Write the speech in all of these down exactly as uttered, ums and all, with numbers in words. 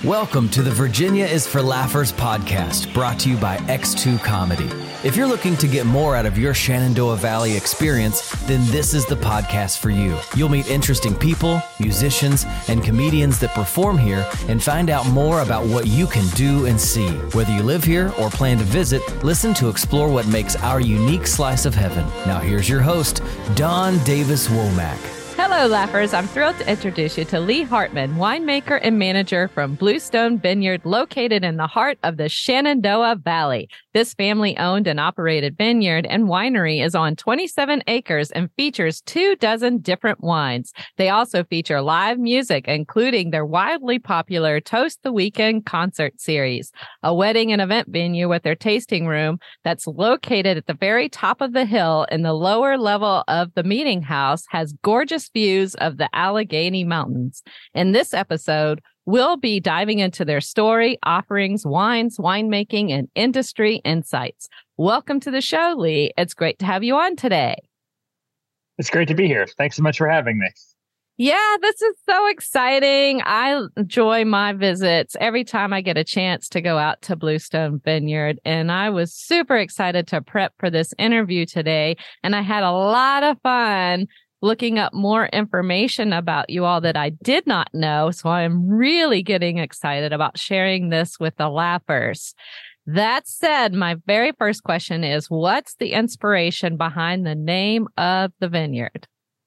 Welcome to the Virginia is for Laughers podcast, brought to you by X two Comedy. If you're looking to get more out of your Shenandoah Valley experience, then this is the podcast for you. You'll meet interesting people, musicians, and comedians that perform here and find out more about what you can do and see. Whether you live here or plan to visit, listen to explore what makes our unique slice of heaven. Now here's your host, Don Davis Womack. Hello, Laughers. I'm thrilled to introduce you to Lee Hartman, winemaker and manager from Bluestone Vineyard, located in the heart of the Shenandoah Valley. This family-owned and operated vineyard and winery is on twenty-seven acres and features two dozen different wines. They also feature live music, including their wildly popular Toast the Weekend concert series, a wedding and event venue with their tasting room that's located at the very top of the hill in the lower level of the meeting house, has gorgeous views of the Allegheny Mountains. In this episode, we'll be diving into their story, offerings, wines, winemaking, and industry insights. Welcome to the show, Lee. It's great to have you on today. It's great to be here. Thanks so much for having me. Yeah, this is so exciting. I enjoy my visits every time I get a chance to go out to Bluestone Vineyard. And I was super excited to prep for this interview today. And I had a lot of fun looking up more information about you all that I did not know. So I'm really getting excited about sharing this with the Laughers. That said, my very first question is, what's the inspiration behind the name of the vineyard?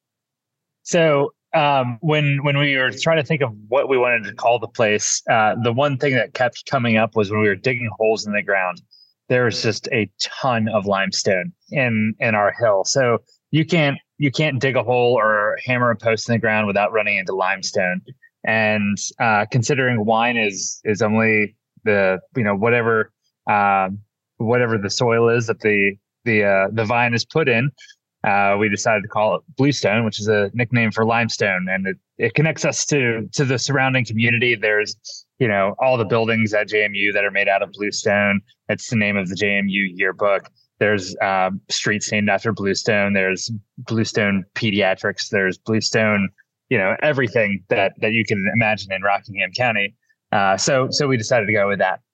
So um, when when we were trying to think of what we wanted to call the place, uh, the one thing that kept coming up was when we were digging holes in the ground, there's just a ton of limestone in in our hill. So you can't you can't dig a hole or hammer a post in the ground without running into limestone. And uh, considering wine is is only the you know whatever um, whatever the soil is that the the uh, the vine is put in, uh, we decided to call it Bluestone, which is a nickname for limestone, and it, it connects us to to the surrounding community. There's you know all the buildings at J M U that are made out of bluestone. It's the name of the J M U yearbook. There's uh, streets named after Bluestone. There's Bluestone Pediatrics. There's Bluestone, you know, everything that that you can imagine in Rockingham County. Uh, so so we decided to go with that.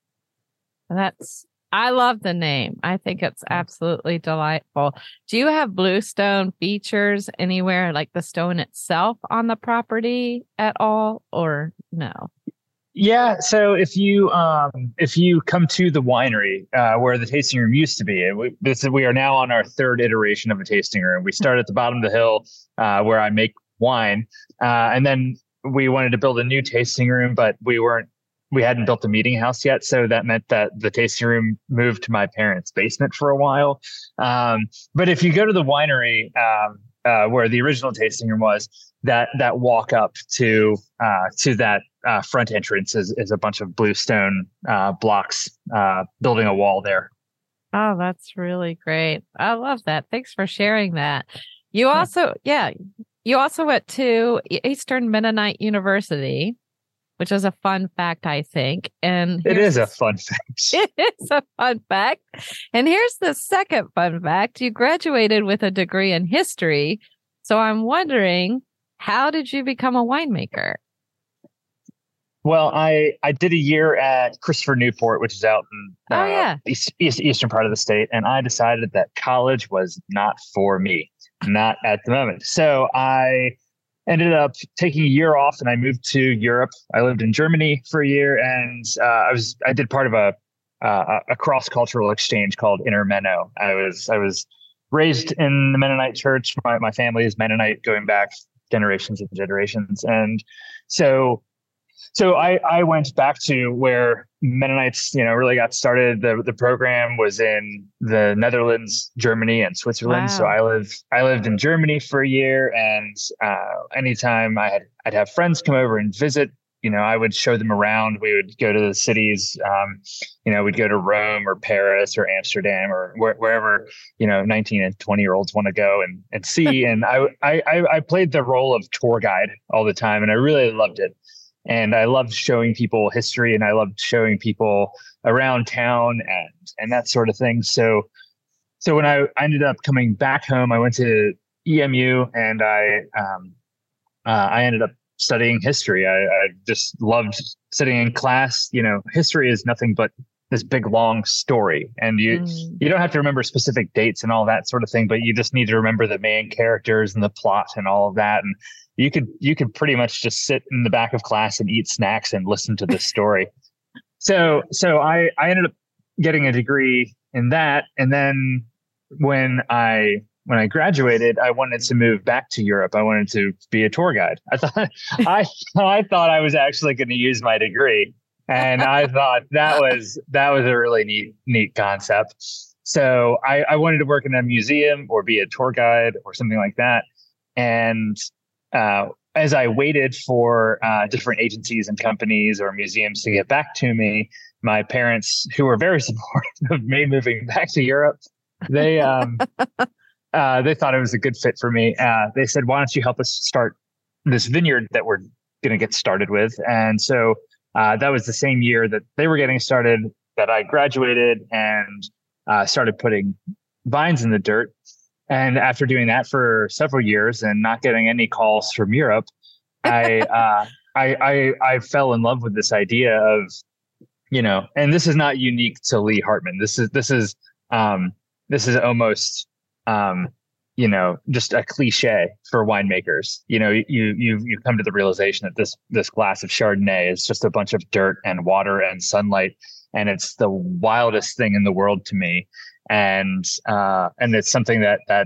That's I love the name. I think it's absolutely delightful. Do you have Bluestone features anywhere, like the stone itself on the property at all, or no? Yeah, so if you um, if you come to the winery uh, where the tasting room used to be, we, this is, we are now on our third iteration of a tasting room. We started at the bottom of the hill uh, where I make wine, uh, and then we wanted to build a new tasting room, but we weren't we hadn't built a meeting house yet, so that meant that the tasting room moved to my parents' basement for a while. Um, but if you go to the winery um, uh, where the original tasting room was, that that walk up to uh, to that uh, front entrance is, is a bunch of bluestone uh, blocks uh, building a wall there. Oh, that's really great. I love that. Thanks for sharing that. You Yeah. also, yeah, you also went to Eastern Mennonite University, which is a fun fact, I think. And It is a fun fact. It is a fun fact. And here's the second fun fact. You graduated with a degree in history. So I'm wondering, how did you become a winemaker? Well, I, I did a year at Christopher Newport, which is out in uh, Oh, yeah. east, east, eastern part of the state. And I decided that college was not for me, not at the moment. So I ended up taking a year off and I moved to Europe. I lived in Germany for a year, and uh, I was I did part of a uh, a cross-cultural exchange called Intermenno. I was I was raised in the Mennonite church. My, my family is Mennonite going back generations and generations. And so So I, I went back to where Mennonites, you know, really got started. The the program was in the Netherlands, Germany, and Switzerland. Wow. So I lived I lived in Germany for a year, and uh, anytime I had I'd have friends come over and visit, you know, I would show them around. We would go to the cities, um, you know, we'd go to Rome or Paris or Amsterdam or where, wherever, you know, nineteen and twenty year olds want to go and and see. And I, I I played the role of tour guide all the time, and I really loved it. And I loved showing people history, and I loved showing people around town and, and that sort of thing. So, so when I, I ended up coming back home, I went to E M U, and I, um, uh, I ended up studying history. I, I just loved sitting in class. You know, history is nothing but this big long story, and you mm. you don't have to remember specific dates and all that sort of thing, but you just need to remember the main characters and the plot and all of that. And you could you could pretty much just sit in the back of class and eat snacks and listen to this story. so so I I ended up getting a degree in that, and then when I when I graduated, I wanted to move back to Europe. I wanted to be a tour guide. I thought I I thought I was actually going to use my degree. And I thought that was that was a really neat neat concept. So I, I wanted to work in a museum or be a tour guide or something like that. And uh, as I waited for uh, different agencies and companies or museums to get back to me, my parents, who were very supportive of me moving back to Europe, they um, uh, they thought it was a good fit for me. Uh, they said, "Why don't you help us start this vineyard that we're going to get started with?" And so. Uh, that was the same year that they were getting started, that I graduated and uh, started putting vines in the dirt. And after doing that for several years and not getting any calls from Europe, I, uh, I, I, I fell in love with this idea of, you know, and this is not unique to Lee Hartman. This is this is um, this is almost um, you know, just a cliche for winemakers. You know, you you you come to the realization that this this glass of Chardonnay is just a bunch of dirt and water and sunlight, and it's the wildest thing in the world to me. And uh, and it's something that that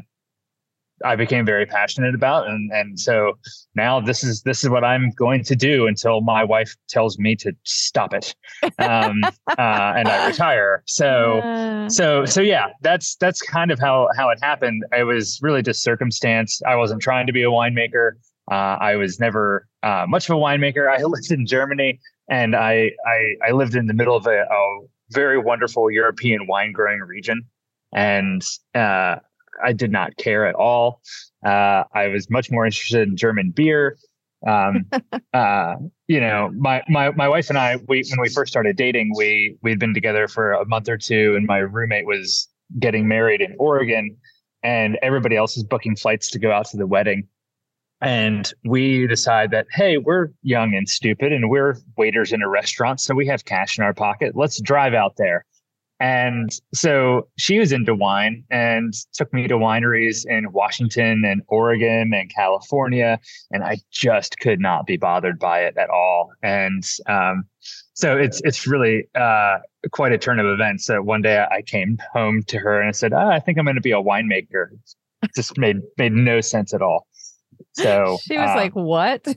I became very passionate about, and and so now this is this is what I'm going to do until my wife tells me to stop it, um, uh, and I retire. So uh. so so yeah, that's that's kind of how how it happened. It was really just circumstance. I wasn't trying to be a winemaker. Uh, I was never uh, much of a winemaker. I lived in Germany, and I I, I lived in the middle of a, a very wonderful European wine growing region, and uh, I did not care at all. Uh, I was much more interested in German beer. Um, uh, you know, my, my, my wife and I, we, when we first started dating, we, we'd been together for a month or two, and my roommate was getting married in Oregon, and everybody else was booking flights to go out to the wedding. And we decide that, hey, we're young and stupid, and we're waiters in a restaurant, so we have cash in our pocket. Let's drive out there. And so she was into wine and took me to wineries in Washington and Oregon and California. And I just could not be bothered by it at all. And um, so it's it's really uh, quite a turn of events. So one day I came home to her and I said, oh, I think I'm going to be a winemaker. It just made made no sense at all. So she was uh, like, what?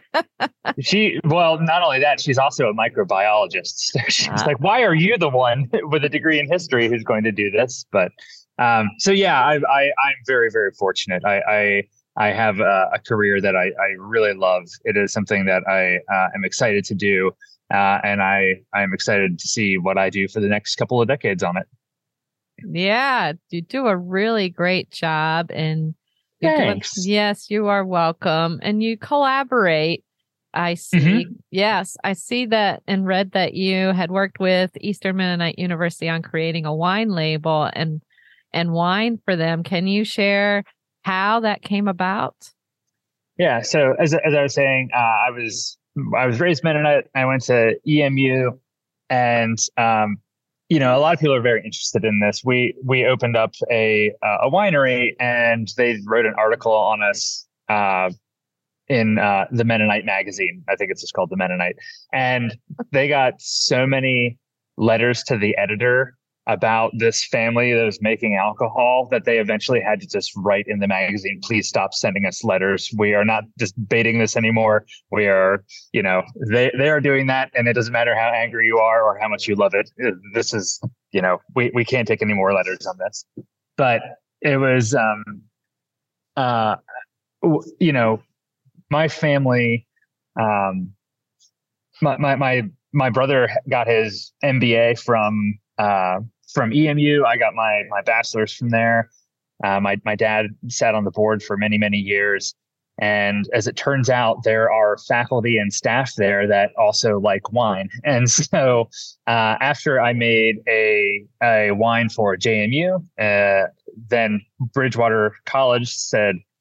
she, well, not only that, she's also a microbiologist. So she's uh, like, why are you the one with a degree in history who's going to do this? But um, so, yeah, I, I, I'm very, very fortunate. I, I, I have a, a career that I, I really love. It is something that I uh, am excited to do. Uh, and I, I'm excited to see what I do for the next couple of decades on it. Yeah, you do a really great job. And Thanks. Doing, yes, you are welcome. And you collaborate. I see. Mm-hmm. Yes, I see that and read that you had worked with Eastern Mennonite University on creating a wine label and and wine for them. Can you share how that came about? Yeah. So as as I was saying, uh, I was I was raised Mennonite. I went to E M U, and um, you know, a lot of people are very interested in this. We we opened up a uh, a winery, and they wrote an article on us uh, in uh, the Mennonite magazine. I think it's just called the Mennonite, and they got so many letters to the editor about this family that was making alcohol that they eventually had to just write in the magazine, please stop sending us letters. We are not just baiting this anymore. We are, you know, they, they are doing that. And it doesn't matter how angry you are or how much you love it. This is, you know, we, we can't take any more letters on this. But it was, um, uh, you know, my family, um, my, my, my, my brother got his M B A from, uh, from E M U. I got my my bachelor's from there. Uh, my my dad sat on the board for many many years, and as it turns out, there are faculty and staff there that also like wine. And so, uh, after I made a a wine for J M U, uh, then Bridgewater College said,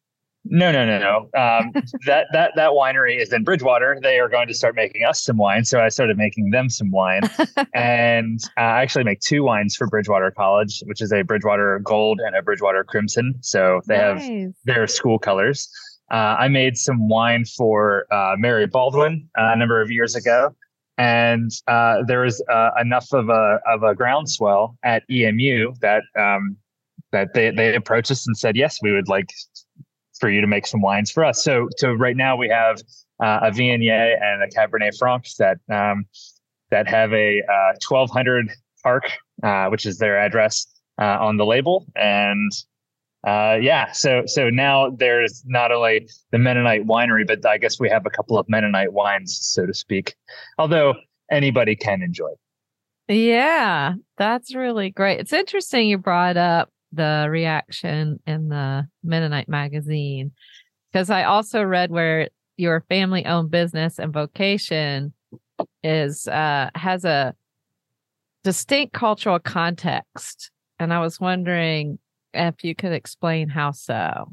No, no, no, no. Um, that that that winery is in Bridgewater. They are going to start making us some wine, so I started making them some wine, and uh, I actually make two wines for Bridgewater College, which is a Bridgewater Gold and a Bridgewater Crimson. So they nice. have their school colors. Uh, I made some wine for uh, Mary Baldwin uh, a number of years ago, and uh, there was uh, enough of a of a groundswell at E M U that um, that they they approached us and said, yes, we would like for you to make some wines for us. So, so right now we have uh, a Viognier and a Cabernet Franc that um, that have a uh, twelve hundred Park, uh, which is their address uh, on the label, and uh, yeah. So, so now there's not only the Mennonite winery, but I guess we have a couple of Mennonite wines, so to speak. Although anybody can enjoy. Yeah, that's really great. It's interesting you brought up the reaction in the Mennonite magazine, because I also read where your family owned business and vocation is uh has a distinct cultural context, and I was wondering if you could explain how so.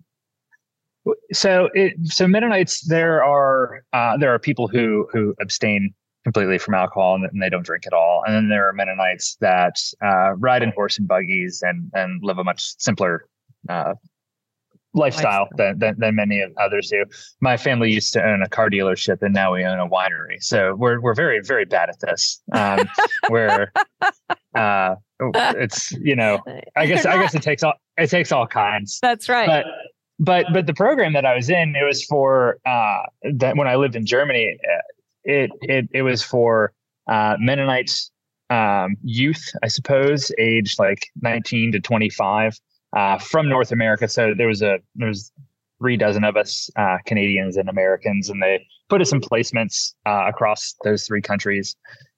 So it so Mennonites, there are uh there are people who who abstain completely from alcohol and, and they don't drink at all. And then there are Mennonites that uh, ride in horse and buggies and and live a much simpler uh, lifestyle, lifestyle. Than, than than many others do. My family used to own a car dealership, and now we own a winery. So we're we're very very bad at this. Um, where uh, it's you know I guess not, I guess it takes all it takes all kinds. That's right. But but but the program that I was in, it was for uh, that when I lived in Germany. Uh, It it it was for uh, Mennonite um, youth, I suppose, aged like nineteen to twenty-five, uh, from North America. So there was a there was three dozen of us, uh, Canadians and Americans, and they put us in placements uh, across those three countries.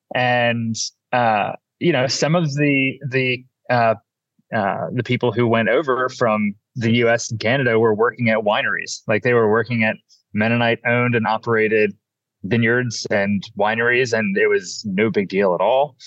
And uh, you know, some of the the uh, uh, the people who went over from the U S and Canada were working at wineries, like they were working at Mennonite owned and operated vineyards and wineries, and it was no big deal at all.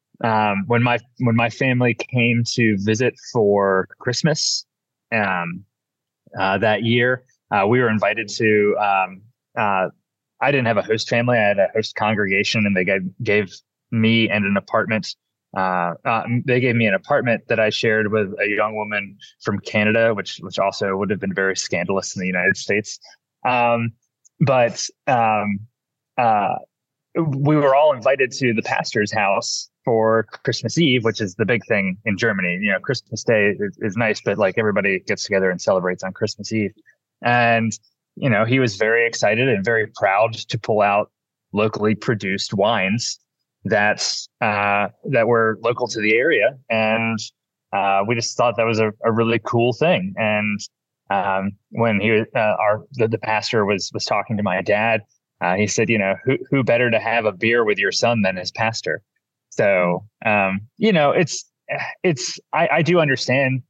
Um, when my when my family came to visit for Christmas um, uh, that year, uh, we were invited to. Um, uh, I didn't have a host family; I had a host congregation, and they gave gave me and an apartment. Uh, uh, they gave me an apartment that I shared with a young woman from Canada, which which also would have been very scandalous in the United States. Um, but um, Uh, we were all invited to the pastor's house for Christmas Eve, which is the big thing in Germany. You know, Christmas Day is, is nice, but like everybody gets together and celebrates on Christmas Eve. And, you know, he was very excited and very proud to pull out locally produced wines that, uh, that were local to the area. And, uh, we just thought that was a, a really cool thing. And, um, when he was, uh, our, the, the pastor was, was talking to my dad, Uh, he said, you know, who who better to have a beer with your son than his pastor? So, um, you know, it's it's I, I do understand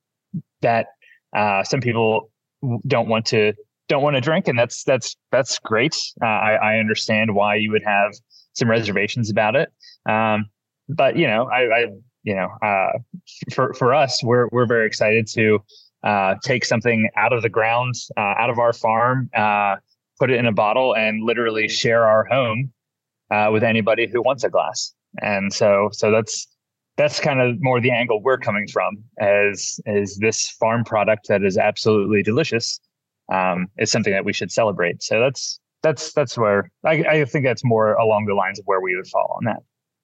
that uh, some people don't want to don't want to drink, and that's that's that's great. Uh, I, I understand why you would have some reservations about it, um, but you know, I, I you know, uh, for for us, we're we're very excited to uh, take something out of the ground, uh, out of our farm. Uh, put it in a bottle and literally share our home uh, with anybody who wants a glass. And so, so that's, that's kind of more the angle we're coming from, as, is this farm product that is absolutely delicious um, is something that we should celebrate. So that's, that's, that's where I, I think that's more along the lines of where we would fall on that.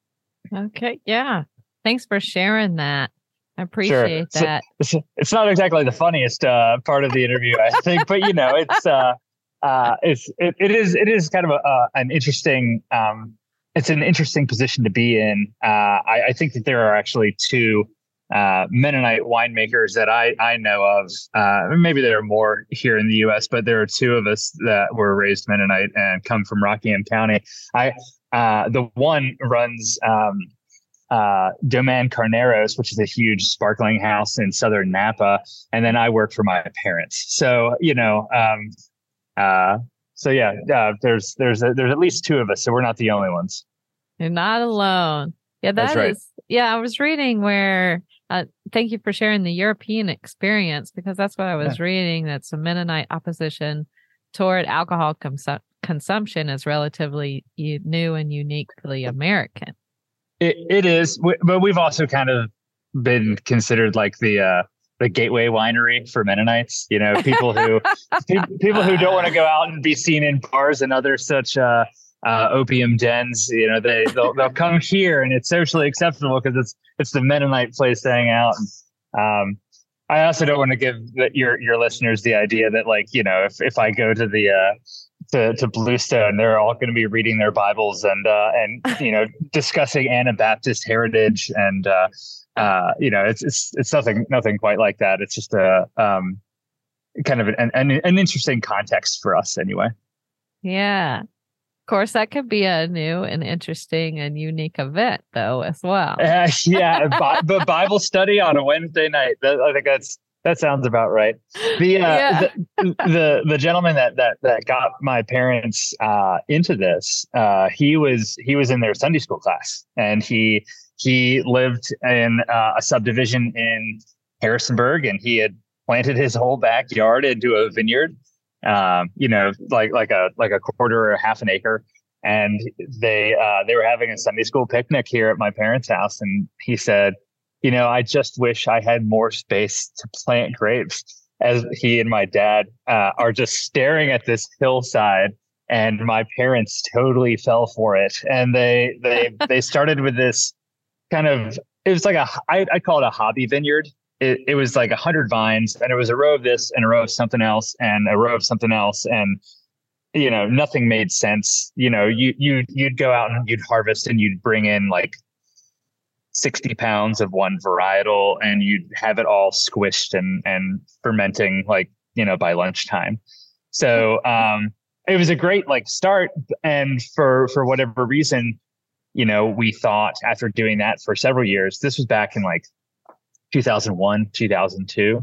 Okay. Yeah. Thanks for sharing that. I appreciate sure. that. So, it's, it's not exactly the funniest uh, part of the interview, I think, but you know, it's, uh, Uh, it's it, it is it is kind of a, uh, an interesting um, it's an interesting position to be in. Uh, I, I think that there are actually two uh, Mennonite winemakers that I I know of. Uh, maybe there are more here in the U S, but there are two of us that were raised Mennonite and come from Rockingham County. I uh, the one runs um, uh, Domaine Carneros, which is a huge sparkling house in southern Napa, and then I work for my parents. So you know. Um, Uh, so yeah, uh, there's, there's, a, there's at least two of us. So we're not the only ones. You're not alone. Yeah, that That's right. is, yeah, I was reading where Uh, thank you for sharing the European experience, because that's what I was yeah. reading, that some Mennonite opposition toward alcohol consu- consumption is relatively u- new and uniquely American. It, it is, but we've also kind of been considered like the uh, the gateway winery for Mennonites. You know, people who people who don't want to go out and be seen in bars and other such uh, uh, opium dens. You know, they they'll, they'll come here, and it's socially acceptable because it's it's the Mennonite place to hang out. And, um, I also don't want to give the, your your listeners the idea that, like, you know, if if I go to the uh, to to Bluestone, they're all going to be reading their Bibles and uh, and you know discussing Anabaptist heritage, and uh, uh, you know it's it's it's nothing nothing quite like that. It's just a um, kind of an, an an interesting context for us, anyway. Yeah, of course, that could be a new and interesting and unique event, though, as well. Uh, yeah, but Bible study on a Wednesday night. That, I think that's. That sounds about right. The, uh, yeah. the the the gentleman that that that got my parents uh, into this, uh, he was he was in their Sunday school class, and he he lived in uh, a subdivision in Harrisonburg, and he had planted his whole backyard into a vineyard, um, you know, like like a like a quarter or half an acre. And they uh, they were having a Sunday school picnic here at my parents' house, and he said, you know, I just wish I had more space to plant grapes, as he and my dad uh, are just staring at this hillside, and my parents totally fell for it. And they they they started with this kind of, it was like a, I, I call it a hobby vineyard. It, it was like a hundred vines, and it was a row of this and a row of something else and a row of something else. And, you know, nothing made sense. You know, you, you, you'd go out and you'd harvest, and you'd bring in like sixty pounds of one varietal, and you'd have it all squished and, and fermenting, like, you know, by lunchtime. So, um, it was a great like start. And for, for whatever reason, you know, we thought after doing that for several years, this was back in like two thousand one, two thousand two.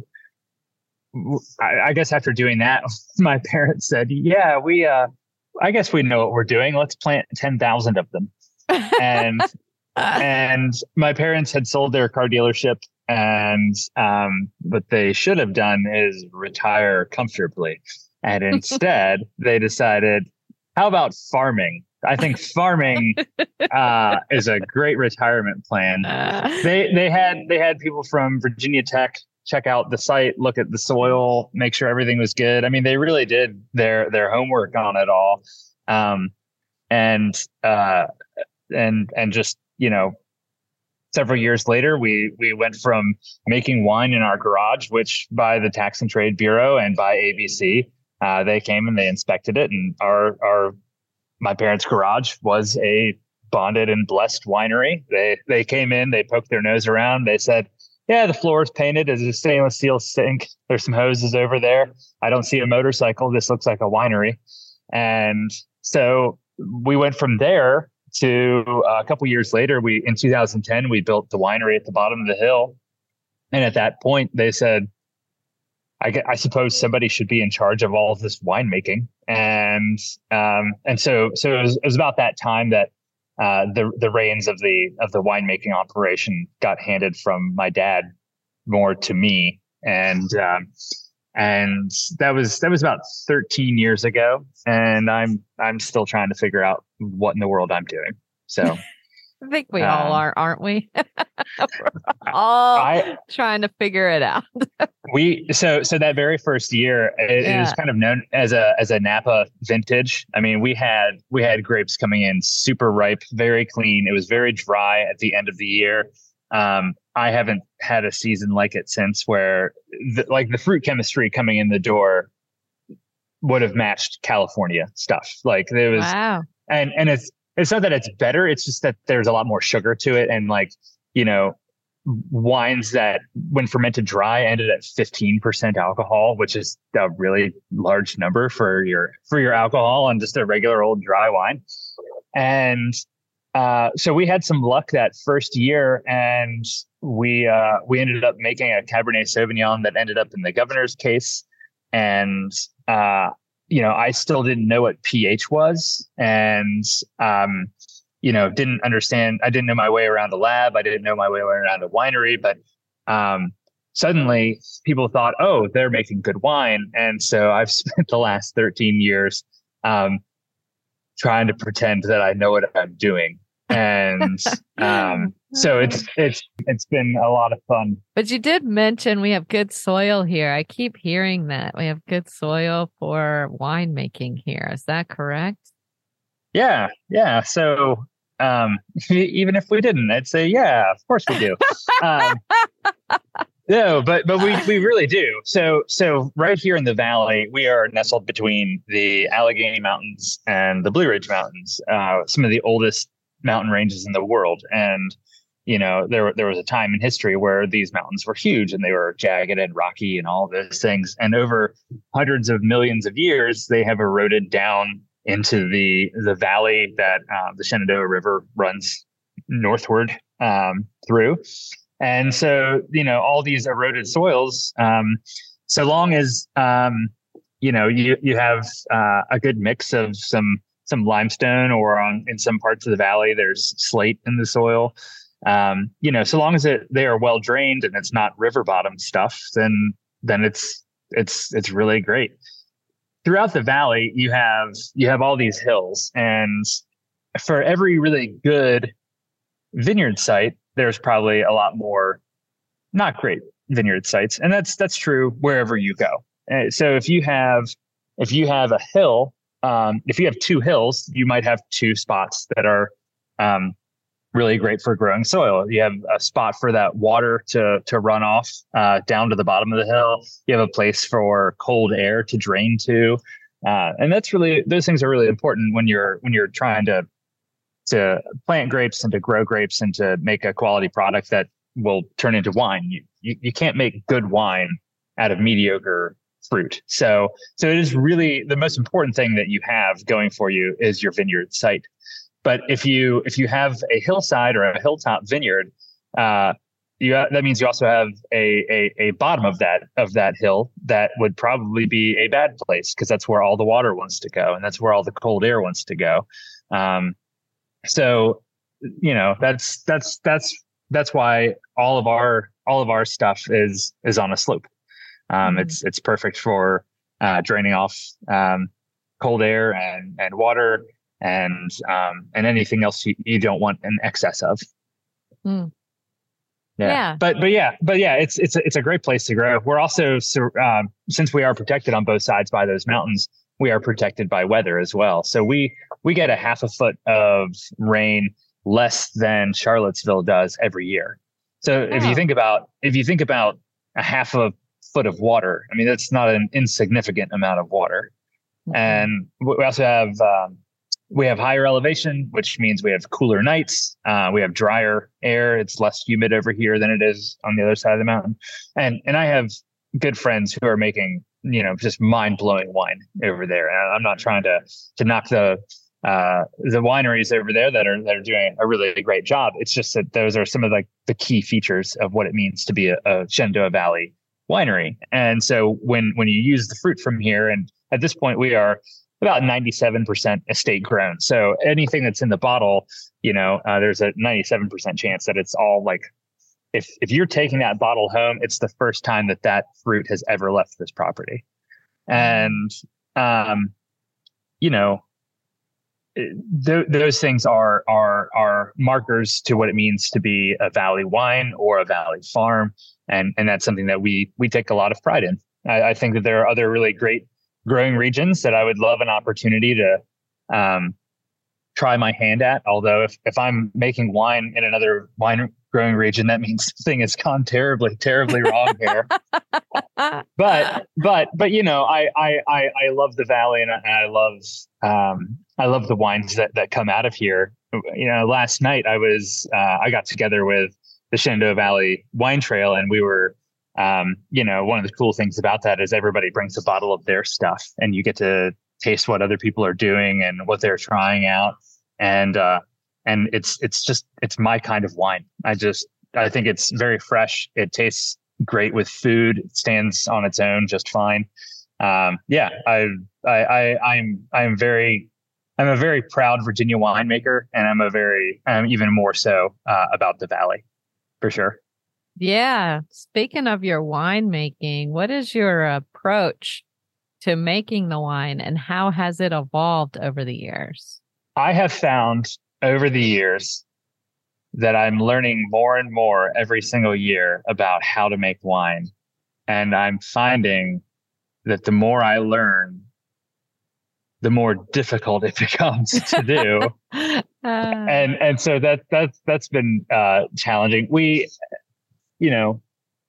I, I guess after doing that, my parents said, yeah, we, uh, I guess we know what we're doing. Let's plant ten thousand of them. And And my parents had sold their car dealership, and um, what they should have done is retire comfortably. And instead, they decided, how about farming? I think farming uh, is a great retirement plan. They they had they had people from Virginia Tech check out the site, look at the soil, make sure everything was good. I mean, they really did their their homework on it all, um, and uh, and and just. You know, several years later, we we went from making wine in our garage, which by the Tax and Trade Bureau and by A B C, uh, they came and they inspected it, and our our my parents' garage was a bonded and blessed winery. They they came in, they poked their nose around, they said, "Yeah, the floor is painted as a stainless steel sink. There's some hoses over there. I don't see a motorcycle. This looks like a winery." And so we went from there. To uh, a couple years later, we in two thousand ten, we built the winery at the bottom of the hill. And at that point, they said, I, I suppose somebody should be in charge of all of this winemaking. And um, and so so it was, it was about that time that uh, the the reins of the of the winemaking operation got handed from my dad more to me. And um, and that was that was about thirteen years ago. And I'm I'm still trying to figure out what in the world I'm doing. So I think we um, all are, aren't we? all I, trying to figure it out. we so so that very first year, it, yeah. it was kind of known as a as a Napa vintage. I mean, we had we had grapes coming in super ripe, very clean. It was very dry at the end of the year. Um, I haven't had a season like it since, where the, like the fruit chemistry coming in the door would have matched California stuff. Like there was, wow. and and it's it's not that it's better. It's just that there's a lot more sugar to it, and like you know, wines that when fermented dry ended at fifteen percent alcohol, which is a really large number for your for your alcohol on just a regular old dry wine. And uh, so we had some luck that first year, and we uh, we ended up making a Cabernet Sauvignon that ended up in the governor's case. And uh, you know, I still didn't know what pH was, and um, you know, didn't understand. I didn't know my way around a lab. I didn't know my way around a winery. But um, suddenly people thought, oh, they're making good wine. And so I've spent the last thirteen years um, trying to pretend that I know what I'm doing. And um, so it's it's it's been a lot of fun. But you did mention we have good soil here. I keep hearing that we have good soil for winemaking here. Is that correct? Yeah, yeah. So um, even if we didn't, I'd say, yeah, of course we do. um, no, but but we we really do. So so right here in the valley, we are nestled between the Allegheny Mountains and the Blue Ridge Mountains, uh, some of the oldest mountain ranges in the world. And you know, there there was a time in history where these mountains were huge and they were jagged and rocky and all those things. And over hundreds of millions of years, they have eroded down into the the valley that uh, the Shenandoah River runs northward um, through. And so, you know, all these eroded soils, um, so long as, um, you know, you, you have uh, a good mix of some some limestone, or on in some parts of the valley, there's slate in the soil. Um, you know, so long as it they are well drained and it's not river bottom stuff, then then it's it's it's really great. Throughout the valley, you have you have all these hills, and for every really good vineyard site, there's probably a lot more not great vineyard sites, and that's that's true wherever you go. Uh, so if you have if you have a hill, um, if you have two hills, you might have two spots that are um, really great for growing soil. You have a spot for that water to to run off uh, down to the bottom of the hill. You have a place for cold air to drain to, uh, and that's really those things are really important when you're when you're trying to to plant grapes and to grow grapes and to make a quality product that will turn into wine. You you, you can't make good wine out of mediocre fruit. So so it is really the most important thing that you have going for you is your vineyard site. But if you if you have a hillside or a hilltop vineyard, uh, you that means you also have a, a a bottom of that of that hill that would probably be a bad place, because that's where all the water wants to go and that's where all the cold air wants to go. Um, so you know that's that's that's that's why all of our all of our stuff is is on a slope. Um, mm-hmm. It's it's perfect for uh, draining off um, cold air and and water. And um, and anything else you, you don't want an excess of. Mm. Yeah. yeah, but but yeah, but yeah, it's it's a, it's a great place to grow. We're also um, since we are protected on both sides by those mountains, we are protected by weather as well. So we we get a half a foot of rain less than Charlottesville does every year. So oh. if you think about if you think about a half a foot of water, I mean that's not an insignificant amount of water. Mm-hmm. And we also have. Um, We have higher elevation, which means we have cooler nights. Uh, we have drier air. It's less humid over here than it is on the other side of the mountain. And and I have good friends who are making, you know, just mind blowing wine over there. And I'm not trying to to knock the uh, the wineries over there that are that are doing a really great job. It's just that those are some of like the key features of what it means to be a, a Shenandoah Valley winery. And so when when you use the fruit from here, and at this point we are about ninety-seven percent estate grown. So anything that's in the bottle, you know, uh, there's a ninety-seven percent chance that it's all like, if if you're taking that bottle home, it's the first time that that fruit has ever left this property. And, um, you know, th- those things are, are, are markers to what it means to be a Valley wine or a Valley farm. And, and that's something that we, we take a lot of pride in. I, I think that there are other really great growing regions that I would love an opportunity to um, try my hand at. Although if, if I'm making wine in another wine growing region, that means something has gone terribly, terribly wrong here. But, but, but, you know, I, I, I, I love the Valley, and I, and I love, um, I love the wines that, that come out of here. You know, last night I was, uh, I got together with the Shenandoah Valley Wine Trail, and we were, Um, you know, one of the cool things about that is everybody brings a bottle of their stuff, and you get to taste what other people are doing and what they're trying out. And, uh, and it's, it's just, it's my kind of wine. I just, I think it's very fresh. It tastes great with food. It stands on its own just fine. Um, yeah, I, I, I, I'm, I'm very, I'm a very proud Virginia winemaker, and I'm a very, I'm even more so, uh, about the Valley for sure. Yeah. Speaking of your winemaking, what is your approach to making the wine and how has it evolved over the years? I have found over the years that I'm learning more and more every single year about how to make wine. And I'm finding that the more I learn, the more difficult it becomes to do. uh, and and so that that's that's been uh, challenging. We, you know,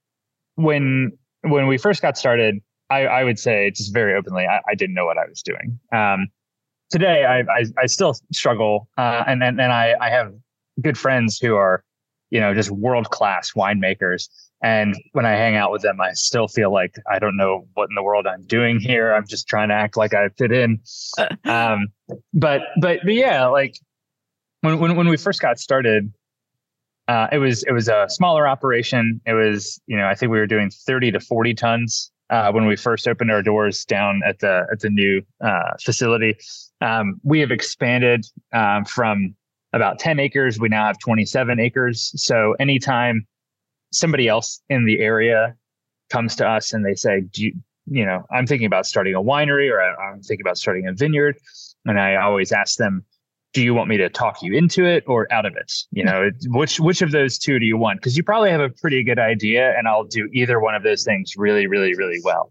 when when we first got started, I, I would say just very openly, I, I didn't know what I was doing. Um, today, I, I I still struggle, uh, and and and I I have good friends who are, you know, just world class winemakers. And when I hang out with them, I still feel like I don't know what in the world I'm doing here. I'm just trying to act like I fit in. Um, but, but, but yeah, like when, when, when we first got started, uh, it was, it was a smaller operation. It was, you know, I think we were doing thirty to forty tons, uh, when we first opened our doors down at the, at the new, uh, facility. Um, we have expanded, um, from about ten acres. We now have twenty-seven acres. So anytime somebody else in the area comes to us and they say, do you, you know, I'm thinking about starting a winery or I'm thinking about starting a vineyard. And I always ask them, do you want me to talk you into it or out of it? You know, which, which of those two do you want? Because you probably have a pretty good idea and I'll do either one of those things really, really, really well.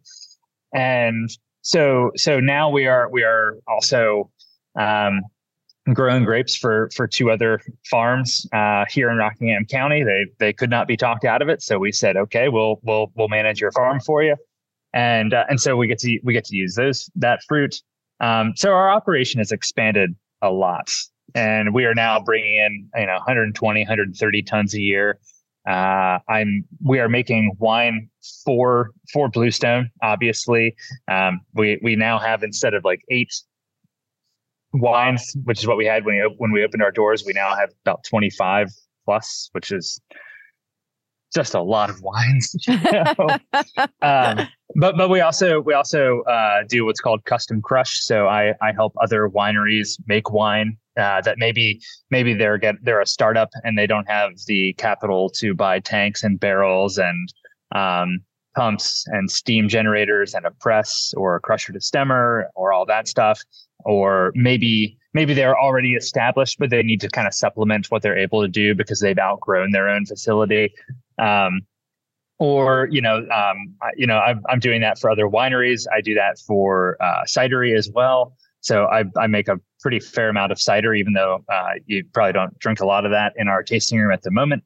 And so, so now we are, we are also, um, growing grapes for for two other farms uh, here in Rockingham County. They they could not be talked out of it, so we said, okay, we'll we'll we'll manage your farm for you, and uh, and so we get to we get to use those that fruit. Um, so our operation has expanded a lot, and we are now bringing in you know one hundred twenty, one hundred thirty tons a year. Uh, I'm we are making wine for for Bluestone. Obviously, um, we we now have, instead of like eight wines, which is what we had when we, when we opened our doors, we now have about twenty-five plus, which is just a lot of wines. You know? um, but but we also we also uh, do what's called custom crush. So I I help other wineries make wine uh, that maybe maybe they're get they're a startup and they don't have the capital to buy tanks and barrels and um, pumps and steam generators and a press or a crusher to stemmer or all that stuff. Or maybe maybe they're already established, but they need to kind of supplement what they're able to do because they've outgrown their own facility. Um, or you know, um, I, you know, I'm I'm doing that for other wineries. I do that for uh, cidery as well. So I I make a pretty fair amount of cider, even though uh, you probably don't drink a lot of that in our tasting room at the moment.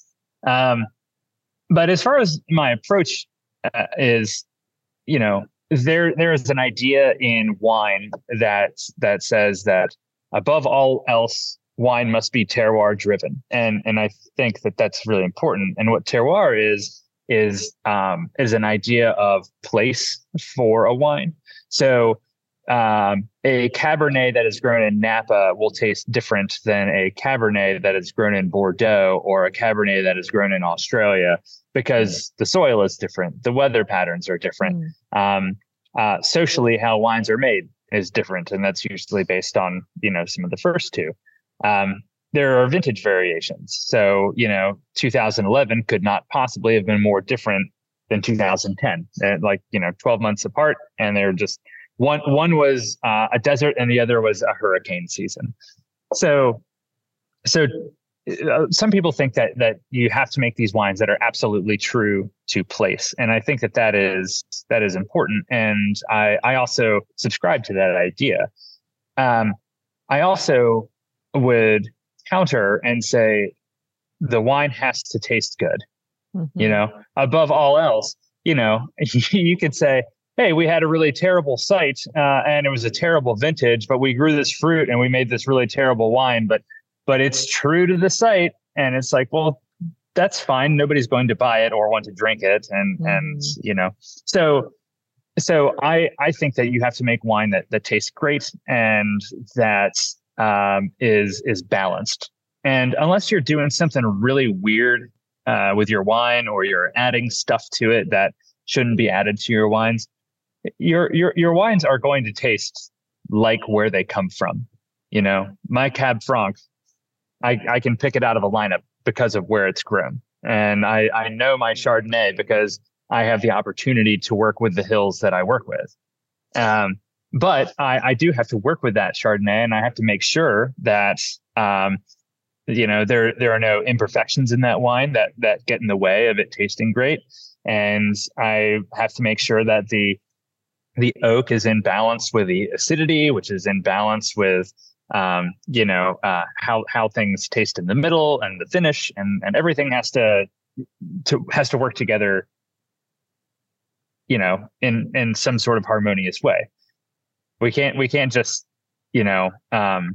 Um, but as far as my approach uh, is, you know. There, there is an idea in wine that that says that above all else, wine must be terroir driven, and and I think that that's really important. And what terroir is is um, is an idea of place for a wine. So um, a Cabernet that is grown in Napa will taste different than a Cabernet that is grown in Bordeaux or a Cabernet that is grown in Australia, because the soil is different. The weather patterns are different. Mm. Um, uh, socially, how wines are made is different. And that's usually based on, you know, some of the first two. Um, there are vintage variations. So, you know, two thousand eleven could not possibly have been more different than two thousand ten, uh, like, you know, twelve months apart. And they're just one, one was uh, a desert and the other was a hurricane season. So, so uh, some people think that, that you have to make these wines that are absolutely true to place. And I think that that is, that is important. And I, I also subscribe to that idea. Um, I also would counter and say the wine has to taste good. Mm-hmm. You know, above all else, you know, you could say, hey, we had a really terrible site uh, and it was a terrible vintage, but we grew this fruit and we made this really terrible wine, but but it's true to the site. And it's like, well, that's fine. Nobody's going to buy it or want to drink it. And, mm. and, you know, so, so I, I think that you have to make wine that, that tastes great and that um, is, is balanced. And unless you're doing something really weird uh, with your wine, or you're adding stuff to it that shouldn't be added to your wines, your, your, your wines are going to taste like where they come from. You know, my Cab Franc, I, I can pick it out of a lineup because of where it's grown. And I, I know my Chardonnay because I have the opportunity to work with the hills that I work with. Um, but I, I do have to work with that Chardonnay, and I have to make sure that, um, you know, there, there are no imperfections in that wine that, that get in the way of it tasting great. And I have to make sure that the, the oak is in balance with the acidity, which is in balance with, um, you know, uh, how, how things taste in the middle and the finish, and, and everything has to, to, has to work together, you know, in, in some sort of harmonious way. We can't, we can't just, you know, um,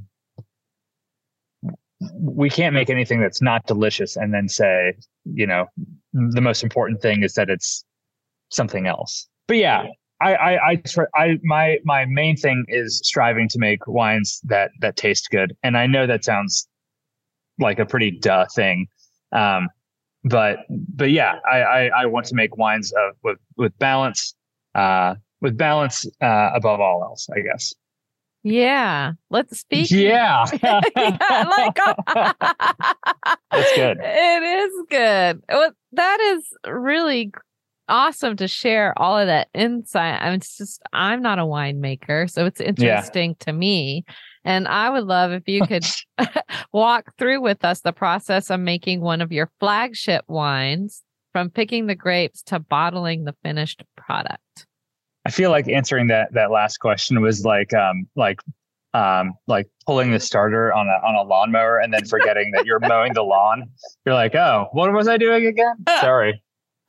we can't make anything that's not delicious and then say, you know, the most important thing is that it's something else. But yeah, I, I, I, I, my, my main thing is striving to make wines that, that taste good. And I know that sounds like a pretty duh thing. Um, but, but yeah, I, I, I want to make wines uh, with, with balance, uh, with balance, uh, above all else, I guess. Yeah. Let's speak. Yeah. yeah like, That's good. It is good. Well, that is really awesome to share all of that insight. I mean, it's just, I'm not a winemaker, so it's interesting yeah. to me. And I would love if you could walk through with us the process of making one of your flagship wines, from picking the grapes to bottling the finished product. I feel like answering that that last question was like um like um like pulling the starter on a on a lawnmower and then forgetting that you're mowing the lawn. You're like, oh, what was I doing again? Sorry.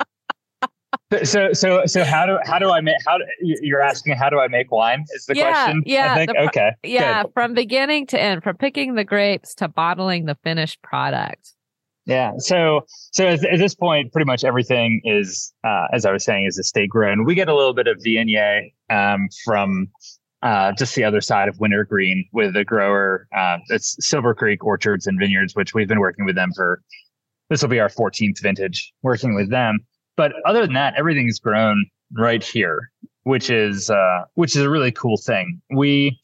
So so so how do how do I make how do, you're asking how do I make wine is the yeah, question? Yeah. I think? The, okay. Yeah, good. From beginning to end, from picking the grapes to bottling the finished product. Yeah. So, so at, at this point, pretty much everything is, uh, as I was saying, is estate grown. We get a little bit of Viognier, um, from, uh, just the other side of Wintergreen with a grower, uh, it's Silver Creek Orchards and Vineyards, which we've been working with them for, this will be our fourteenth vintage working with them. But other than that, everything is grown right here, which is, uh, which is a really cool thing. We,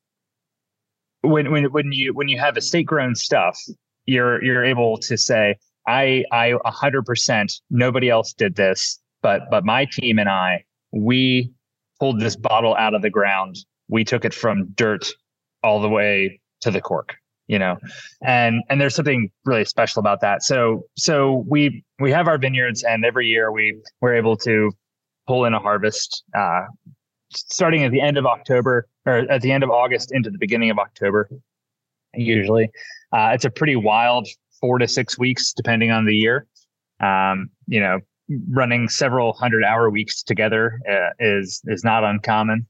when, when, when you, when you have estate grown stuff, you're you're able to say, I I one hundred percent, nobody else did this, but but my team and I, we pulled this bottle out of the ground. We took it from dirt all the way to the cork, you know, and and there's something really special about that. So so we we have our vineyards, and every year we we're able to pull in a harvest, uh, starting at the end of October or at the end of August into the beginning of October, usually. Uh, it's a pretty wild four to six weeks, depending on the year. Um, you know, running several hundred hour weeks together uh, is is not uncommon.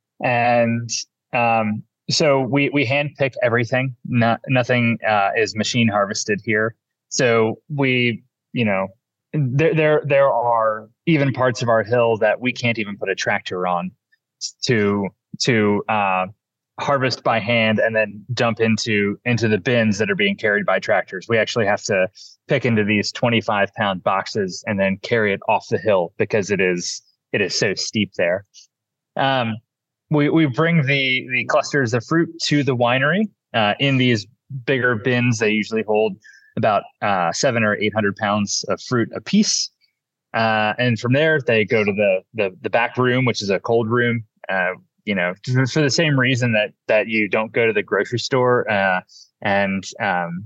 And um, so we we hand pick everything. Not, nothing uh, is machine harvested here. So we, you know, there there there are even parts of our hill that we can't even put a tractor on to to. Uh, harvest by hand and then dump into into the bins that are being carried by tractors. We actually have to pick into these twenty-five pound boxes and then carry it off the hill because it is it is so steep there. Um, we we bring the the clusters of fruit to the winery uh, in these bigger bins. They usually hold about uh, seven or eight hundred pounds of fruit a piece, uh, and from there they go to the the the back room, which is a cold room. Uh, You know, for the same reason that that you don't go to the grocery store, uh, and um,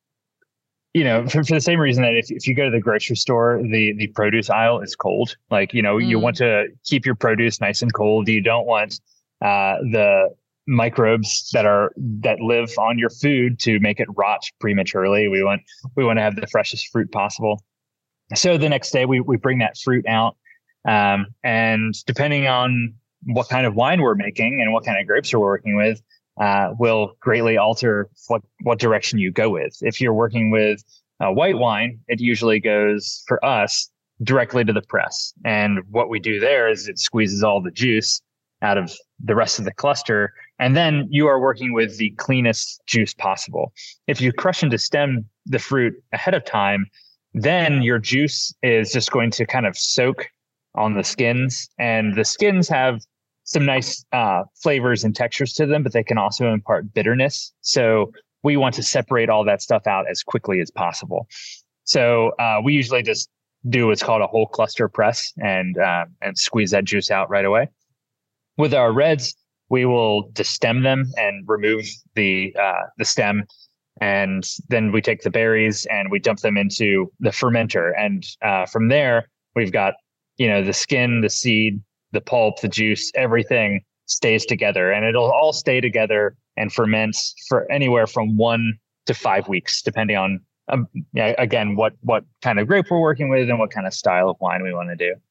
you know, for, for the same reason that if, if you go to the grocery store, the the produce aisle is cold. Like, you know, mm. you want to keep your produce nice and cold. You don't want uh, the microbes that are that live on your food to make it rot prematurely. We want we want to have the freshest fruit possible. So the next day we we bring that fruit out, um, and depending on what kind of wine we're making and what kind of grapes we're working with, uh, will greatly alter what, what direction you go with. If you're working with a white wine, it usually goes for us directly to the press. And what we do there is it squeezes all the juice out of the rest of the cluster. And then you are working with the cleanest juice possible. If you crush and stem the fruit ahead of time, then your juice is just going to kind of soak on the skins, and the skins have some nice uh, flavors and textures to them, but they can also impart bitterness. So we want to separate all that stuff out as quickly as possible. So uh, we usually just do what's called a whole cluster press and uh, and squeeze that juice out right away. With our reds, we will destem them and remove the uh, the stem, and then we take the berries and we dump them into the fermenter. And uh, from there, we've got, you know, the skin, the seed, the pulp, the juice, everything stays together, and it'll all stay together and ferment for anywhere from one to five weeks, depending on, um, yeah, again, what what kind of grape we're working with and what kind of style of wine we want to do.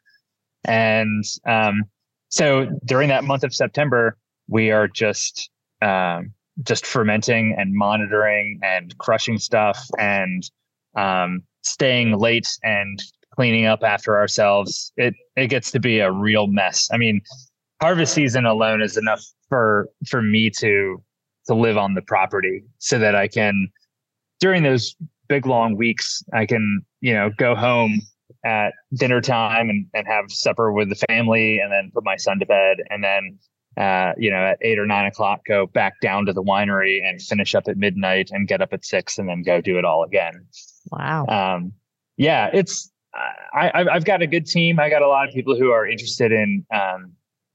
And um, so during that month of September, we are just um, just fermenting and monitoring and crushing stuff and um, staying late and cleaning up after ourselves. It it gets to be a real mess. I mean, harvest season alone is enough for for me to to live on the property so that I can, during those big long weeks, I can, you know, go home at dinner time and, and have supper with the family and then put my son to bed. And then, uh, you know, at eight or nine o'clock, go back down to the winery and finish up at midnight and get up at six and then go do it all again. Wow. Um, yeah, it's, I, I've got a good team. I got a lot of people who are interested in, um,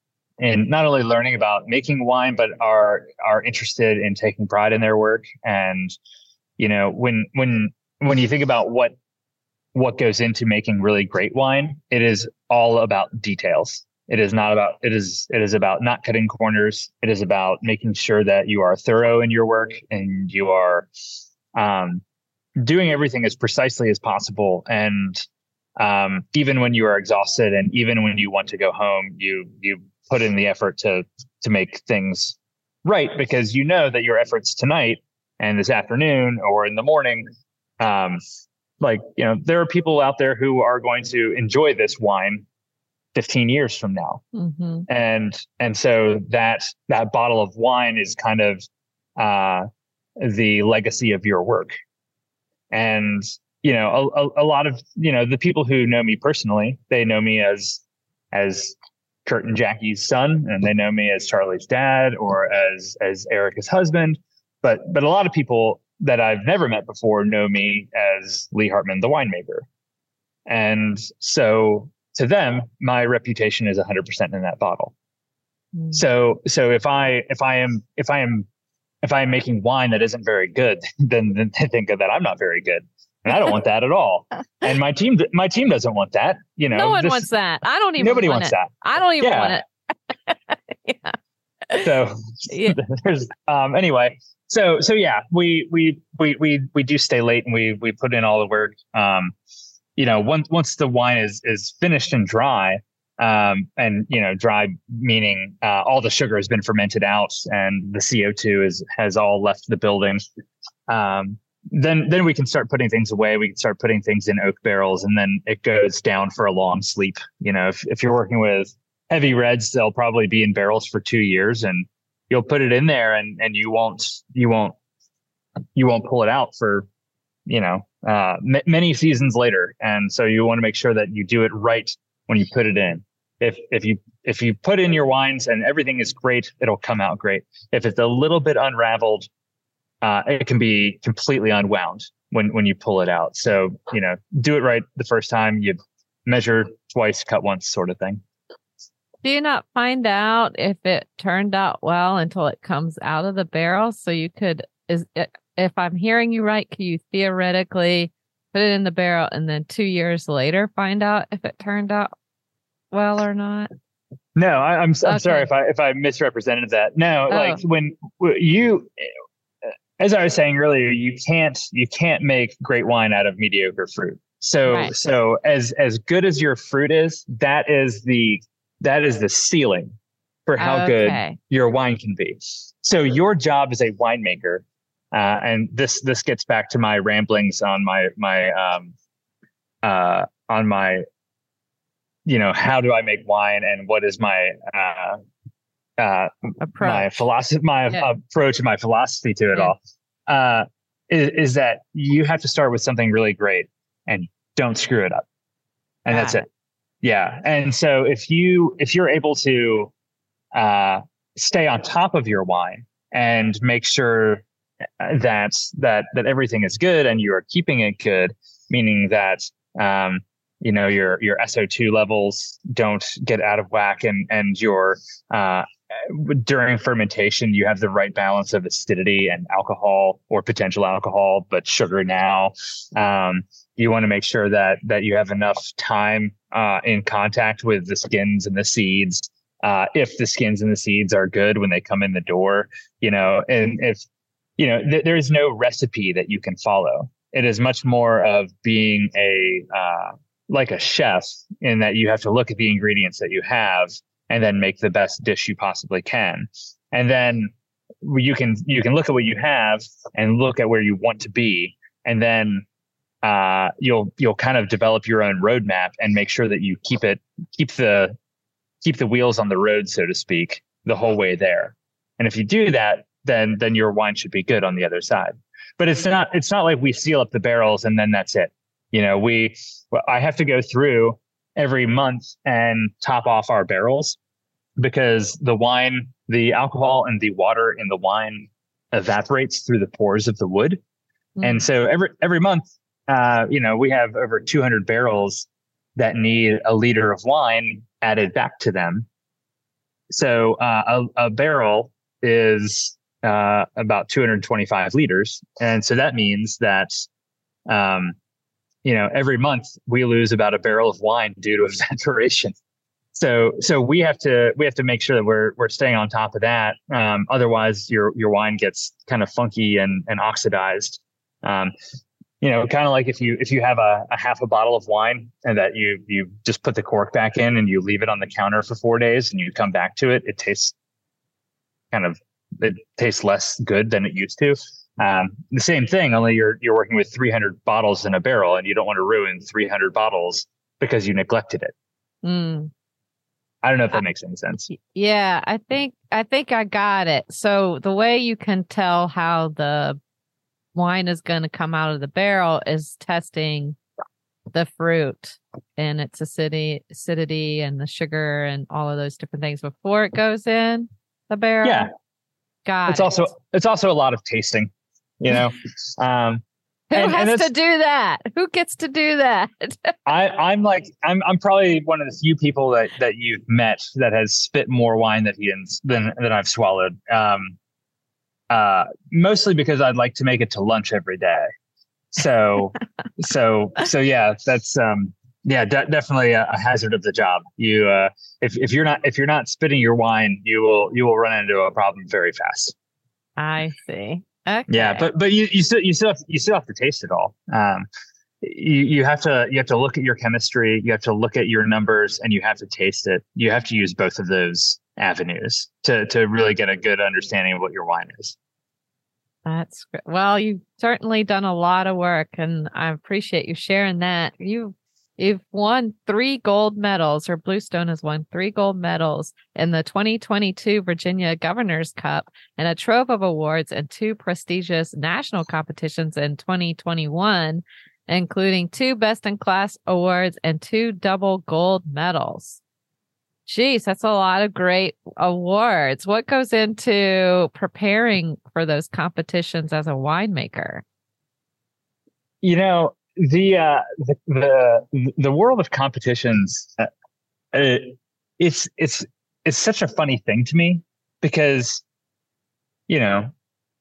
in not only learning about making wine, but are are interested in taking pride in their work. And you know, when when when you think about what what goes into making really great wine, it is all about details. It is not about it is it is about not cutting corners. It is about making sure that you are thorough in your work and you are um, doing everything as precisely as possible. And um, even when you are exhausted and even when you want to go home, you you put in the effort to to make things right, because you know that your efforts tonight and this afternoon or in the morning, um, like, you know, there are people out there who are going to enjoy this wine fifteen years from now. Mm-hmm. And and so that that bottle of wine is kind of uh, the legacy of your work. And, you know, a, a, a lot of, you know, the people who know me personally, they know me as as Kurt and Jackie's son, and they know me as Charlie's dad or as as Erica's husband. But but a lot of people that I've never met before know me as Lee Hartman, the winemaker. And so to them, my reputation is one hundred percent in that bottle. Mm. So so if I if I am if I am if I am making wine that isn't very good, then, then they think that I'm not very good. And I don't want that at all. And my team, my team doesn't want that. You know, no one this, wants that. I don't even. Nobody want wants it. that. I don't even yeah. want it. yeah. So yeah. there's um. Anyway, so so yeah, we we we we we do stay late and we we put in all the work. Um, you know, once once the wine is is finished and dry, um, and you know, dry meaning uh, all the sugar has been fermented out and the C O two is has all left the building. Um. Then, then we can start putting things away. We can start putting things in oak barrels, and then it goes down for a long sleep. You know, if if you're working with heavy reds, they'll probably be in barrels for two years, and you'll put it in there, and and you won't you won't you won't pull it out for, you know, uh, m- many seasons later. And so you want to make sure that you do it right when you put it in. If if you if you put in your wines and everything is great, it'll come out great. If it's a little bit unraveled, Uh, it can be completely unwound when, when you pull it out. So, you know, do it right the first time. You measure twice, cut once, sort of thing. Do you not find out if it turned out well until it comes out of the barrel? So you could, is it, if I'm hearing you right, can you theoretically put it in the barrel and then two years later find out if it turned out well or not? No, I, I'm I'm okay. sorry if I if I misrepresented that. No, oh. like when you. As I was saying earlier, you can't you can't make great wine out of mediocre fruit. So right. so as as good as your fruit is, that is the that is the ceiling for how okay. good your wine can be. So your job as a winemaker, uh, and this this gets back to my ramblings on my my um uh on my you know, how do I make wine and what is my uh Uh, approach. my philosophy, my yeah. approach and my philosophy to it yeah. all, uh, is, is that you have to start with something really great and don't screw it up. And ah. that's it. Yeah. And so if you, if you're able to, uh, stay on top of your wine and make sure that, that, that everything is good and you are keeping it good, meaning that um, you know your your S O two levels don't get out of whack, and and your uh, during fermentation you have the right balance of acidity and alcohol or potential alcohol, but sugar now. Um, you want to make sure that that you have enough time uh, in contact with the skins and the seeds. Uh, if the skins and the seeds are good when they come in the door, you know, and if, you know, th- there is no recipe that you can follow. It is much more of being a, uh, like a chef, in that you have to look at the ingredients that you have and then make the best dish you possibly can. And then you can, you can look at what you have and look at where you want to be. And then, uh, you'll, you'll kind of develop your own roadmap and make sure that you keep it, keep the, keep the wheels on the road, so to speak, the whole way there. And if you do that, then then your wine should be good on the other side. But it's not it's not like we seal up the barrels and then that's it. You know, we well, I have to go through every month and top off our barrels, because the wine, the alcohol and the water in the wine evaporates through the pores of the wood. Mm. And so every every month, uh, you know, we have over two hundred barrels that need a liter of wine added back to them. So uh, a, a barrel is uh, about two hundred twenty-five liters. And so that means that, um, you know, every month we lose about a barrel of wine due to evaporation. So so we have to we have to make sure that we're we're staying on top of that. Um, otherwise, your your wine gets kind of funky and, and oxidized. Um, You know, kind of like if you if you have a, a half a bottle of wine and that you you just put the cork back in and you leave it on the counter for four days and you come back to it, it tastes kind of it tastes less good than it used to. Um, the same thing, only you're you're working with three hundred bottles in a barrel, and you don't want to ruin three hundred bottles because you neglected it. Mm. I don't know if that makes any sense. Yeah, I think I think I got it. So the way you can tell how the wine is going to come out of the barrel is testing the fruit and its acidity, acidity and the sugar and all of those different things before it goes in the barrel. Yeah, got it's it. also it's also a lot of tasting. You know, um, who and, has and to do that? Who gets to do that? I, I'm like I'm I'm probably one of the few people that that you've met that has spit more wine than he than than I've swallowed. Um, Uh, mostly because I'd like to make it to lunch every day. So, so, so yeah, that's, um, yeah, de- definitely a, a hazard of the job. You, uh, if, if you're not, if you're not spitting your wine, you will, you will run into a problem very fast. I see. Okay. Yeah. But, but you, you still, you still have, you still have to taste it all. Um, you, you have to, you have to look at your chemistry, you have to look at your numbers, and you have to taste it. You have to use both of those avenues to to really get a good understanding of what your wine is. That's great. Well, you've certainly done a lot of work, and I appreciate you sharing that. You you've won three gold medals, or Bluestone has won three gold medals in the twenty twenty-two Virginia Governor's Cup, and a trove of awards and two prestigious national competitions in twenty twenty-one, including two Best in Class awards and two double gold medals. Geez, that's a lot of great awards. What goes into preparing for those competitions as a winemaker? You know, the uh, the, the the world of competitions, uh, it, it's it's it's such a funny thing to me, because, you know,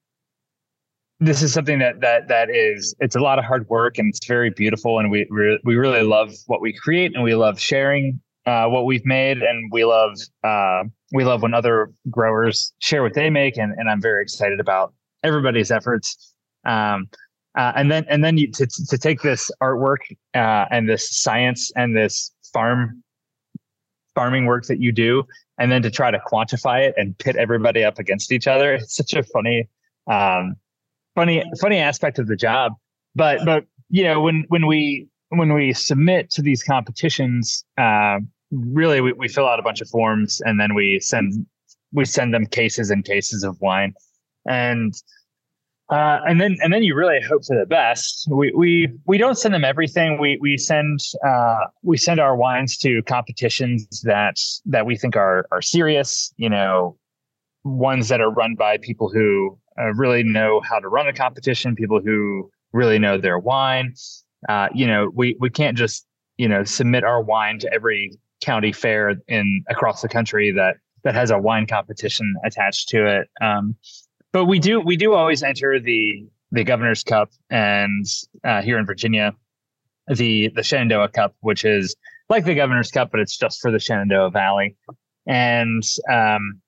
this is something that that that is it's a lot of hard work, and it's very beautiful, and we re- we really love what we create, and we love sharing Uh, what we've made, and we love uh, we love when other growers share what they make, and, and I'm very excited about everybody's efforts. Um, uh, and then and then you, to to take this artwork uh, and this science and this farm farming work that you do, and then to try to quantify it and pit everybody up against each other. It's such a funny, um, funny, funny aspect of the job. But but you know, when when we when we submit to these competitions, uh, really we, we fill out a bunch of forms, and then we send we send them cases and cases of wine, and uh, and then and then you really hope for the best. We we we don't send them everything. We we send uh, we send our wines to competitions that that we think are are serious. You know, ones that are run by people who uh, really know how to run a competition, people who really know their wine. uh, you know, we, we can't just, you know, submit our wine to every county fair in across the country that, that has a wine competition attached to it. Um, but we do, we do always enter the, the Governor's Cup, and uh, here in Virginia, the, the Shenandoah Cup, which is like the Governor's Cup, but it's just for the Shenandoah Valley. And, um,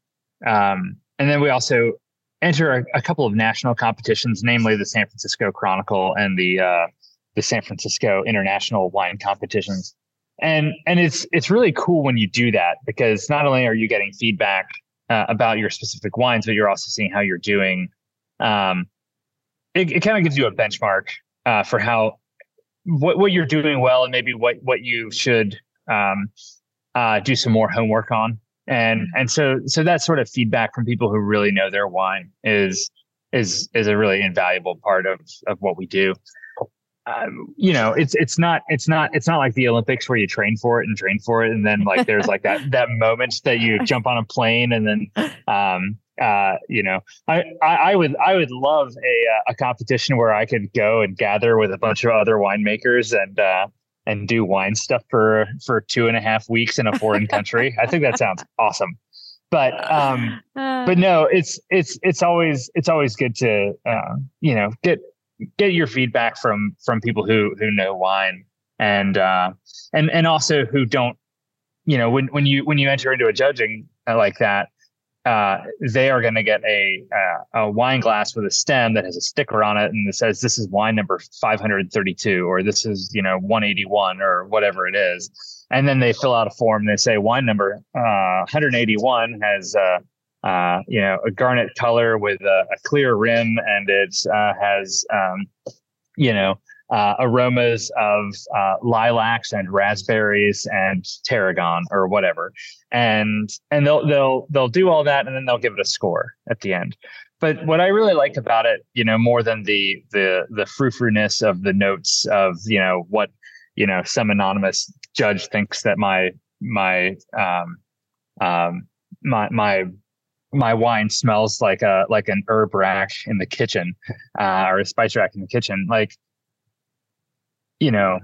um, and then we also enter a, a couple of national competitions, namely the San Francisco Chronicle and the, uh, the San Francisco International Wine Competitions. And, and it's, it's really cool when you do that, because not only are you getting feedback uh, about your specific wines, but you're also seeing how you're doing. Um, it, it kind of gives you a benchmark uh, for how, what, what you're doing well, and maybe what, what you should um, uh, do some more homework on. And, and so, so that sort of feedback from people who really know their wine is, is, is a really invaluable part of, of what we do. Um, you know, it's, it's not, it's not, it's not like the Olympics where you train for it and train for it. And then like, there's like that, that moment that you jump on a plane and then, um, uh, you know, I, I, I would, I would love a, a competition where I could go and gather with a bunch of other winemakers and, uh, and do wine stuff for, for two and a half weeks in a foreign country. I think that sounds awesome. But, um, but no, it's, it's, it's always, it's always good to, uh, you know, get, get your feedback from, from people who, who know wine, and, uh, and, and also who don't, you know, when, when you, when you enter into a judging like that, uh, they are going to get a, uh, a wine glass with a stem that has a sticker on it, and it says, this is wine number five hundred thirty-two, or this is, you know, one eighty-one, or whatever it is. And then they fill out a form and they say wine number, uh, one hundred eighty-one has, uh, Uh, you know, a garnet color with a, a clear rim, and it uh, has, um, you know, uh, aromas of uh, lilacs and raspberries and tarragon or whatever, and and they'll they'll they'll do all that, and then they'll give it a score at the end. But what I really like about it, you know, more than the the the frou-frou-ness of the notes of, you know, what, you know, some anonymous judge thinks that my my um um my my my wine smells like a, like an herb rack in the kitchen, uh, or a spice rack in the kitchen. Like, you know,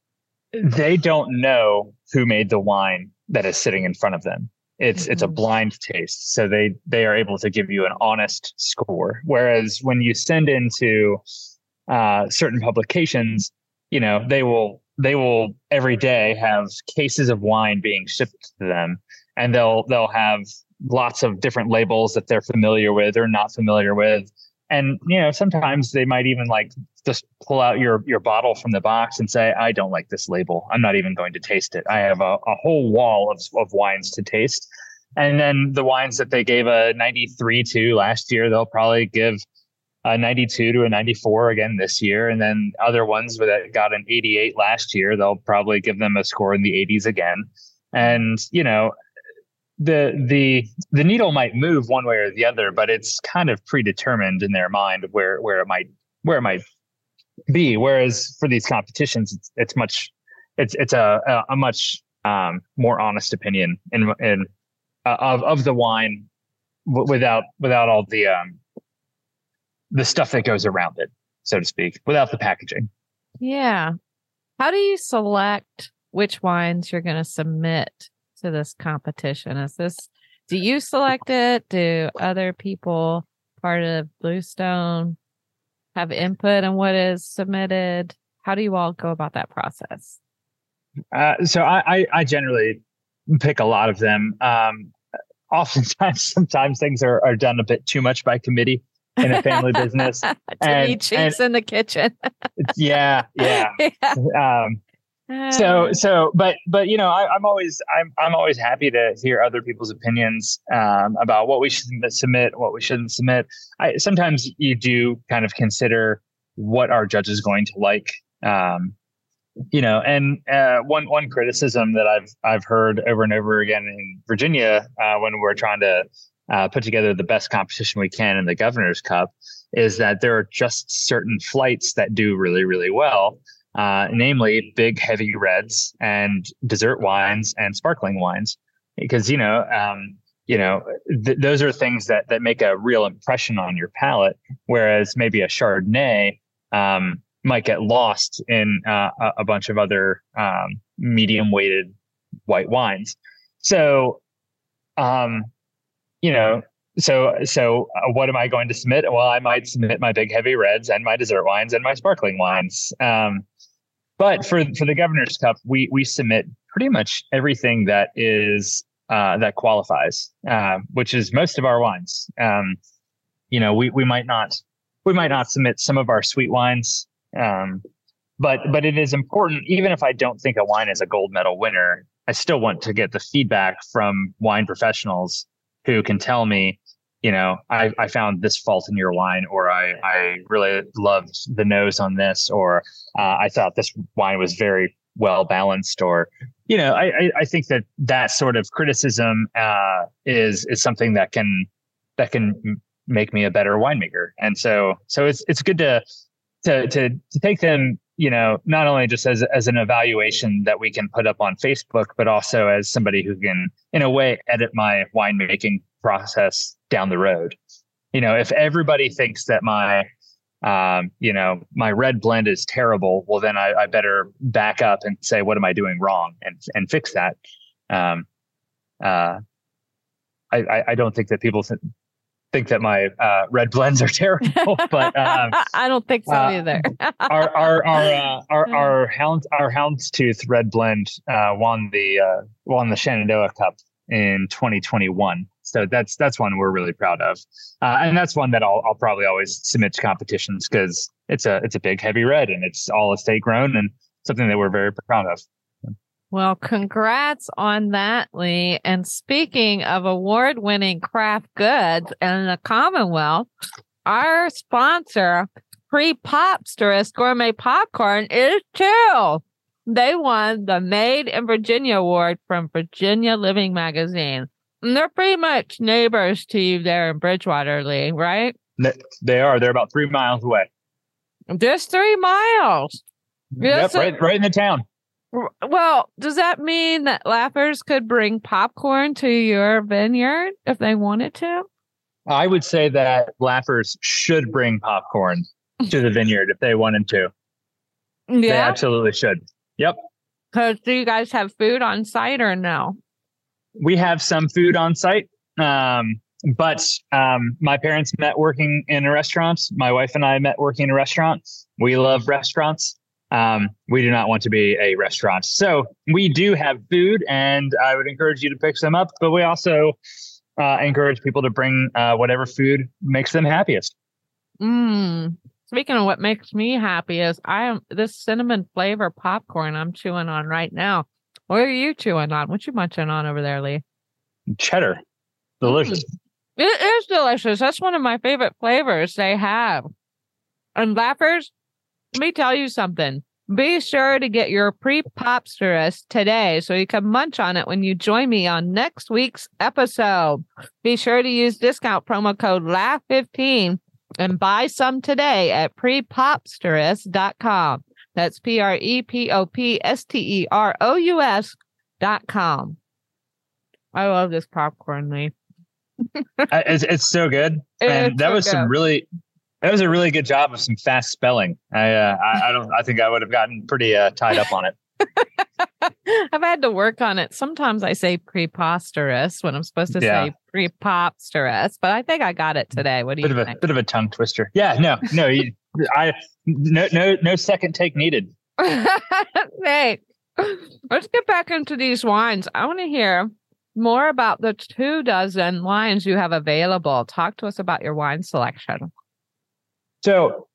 they don't know who made the wine that is sitting in front of them. It's, mm-hmm. it's a blind taste. So they, they are able to give you an honest score. Whereas when you send into, uh, certain publications, you know, they will, they will every day have cases of wine being shipped to them, and they'll, they'll have lots of different labels that they're familiar with or not familiar with. And, you know, sometimes they might even like just pull out your, your bottle from the box and say, I don't like this label. I'm not even going to taste it. I have a, a whole wall of, of wines to taste. And then the wines that they gave a ninety-three to last year, they'll probably give a ninety-two to a ninety-four again this year. And then other ones that got an eighty-eight last year, they'll probably give them a score in the eighties again. And, you know, the the the needle might move one way or the other, but it's kind of predetermined in their mind where where it might where it might be. Whereas for these competitions, it's it's much it's it's a a, a much um, more honest opinion in in uh, of of the wine, w- without without all the um the stuff that goes around it, so to speak, without the packaging. Yeah. How do you select which wines you're going to submit to this competition? Is this, do you select it? Do other people part of Bluestone have input on what is submitted? How do you all go about that process? Uh, so I, I, I generally pick a lot of them. Um, oftentimes, sometimes things are, are done a bit too much by committee in a family business. To and, be cheeks in the kitchen. yeah, yeah. yeah. Um, So, so, but, but, you know, I, I'm always, I'm, I'm always happy to hear other people's opinions, um, about what we should submit, what we shouldn't submit. I, sometimes you do kind of consider what our judge is going to like, um, you know, and, uh, one, one criticism that I've, I've heard over and over again in Virginia, uh, when we're trying to, uh, put together the best competition we can in the Governor's Cup, is that there are just certain flights that do really, really well. Uh, namely big, heavy reds and dessert wines and sparkling wines, because, you know, um, you know, th- those are things that, that make a real impression on your palate. Whereas maybe a Chardonnay, um, might get lost in uh, a, a bunch of other um, medium weighted white wines. So, um, you know, so so uh, what am I going to submit? Well, I might submit my big heavy reds and my dessert wines and my sparkling wines. Um, but for for the Governor's Cup, we we submit pretty much everything that is uh, that qualifies, uh, which is most of our wines. Um, you know, we we might not we might not submit some of our sweet wines, um, but but it is important. Even if I don't think a wine is a gold medal winner, I still want to get the feedback from wine professionals who can tell me, you know, I, I found this fault in your wine, or I, I really loved the nose on this, or uh, I thought this wine was very well balanced, or, you know, I, I think that that sort of criticism uh, is is something that can that can make me a better winemaker. And so so it's it's good to to to to take them, you know, not only just as as an evaluation that we can put up on Facebook, but also as somebody who can, in a way, edit my winemaking process down the road. You know, if everybody thinks that my, um, you know, my red blend is terrible, well, then I, I better back up and say, what am I doing wrong, and and fix that. Um, uh, I, I I don't think that people th- think that my uh, red blends are terrible, but um, I don't think so uh, either. our our our uh, our our hound our houndstooth red blend uh, won the uh, won the Shenandoah Cup in twenty twenty-one. So that's that's one we're really proud of, uh, and that's one that I'll I'll probably always submit to competitions because it's a it's a big heavy red and it's all estate grown and something that we're very proud of. Well, congrats on that, Lee. And speaking of award-winning craft goods in the Commonwealth, our sponsor, Pre-Popsterous Gourmet Popcorn, is too. They won the Made in Virginia Award from Virginia Living Magazine. And they're pretty much neighbors to you there in Bridgewater, Lee, right? They are. They're about three miles away. Just three miles. Yep, a- right, right in the town. Well, does that mean that Laffers could bring popcorn to your vineyard if they wanted to? I would say that Laffers should bring popcorn to the vineyard if they wanted to. Yeah. They absolutely should. Yep. Because do you guys have food on site or no? We have some food on site, um, but um, my parents met working in a restaurant. My wife and I met working in a restaurant. We love restaurants. Um, we do not want to be a restaurant. So we do have food, and I would encourage you to pick some up, but we also uh, encourage people to bring uh, whatever food makes them happiest. Mm. Speaking of what makes me happy is I am this cinnamon flavor popcorn I'm chewing on right now. What are you chewing on? What you munching on over there, Lee? Cheddar. Delicious. Mm. It is delicious. That's one of my favorite flavors they have. And Laffers, let me tell you something. Be sure to get your Pre-Popsterous today so you can munch on it when you join me on next week's episode. Be sure to use discount promo code L A U G fifteen and buy some today at pre popsterous dot com. That's P R E P O P S T E R O U S dot com. I love this popcorn, Lee. it's, it's so good. It and that so was good. some really... That was a really good job of some fast spelling. I, uh, I, I don't. I think I would have gotten pretty uh, tied up on it. I've had to work on it. Sometimes I say preposterous when I'm supposed to Yeah. say prepopsterous, but I think I got it today. What do Bit you of a think? bit of a tongue twister. Yeah. No. No. You, I. No. No. No second take needed. Hey, let's get back into these wines. I want to hear more about the two dozen wines you have available. Talk to us about your wine selection. So,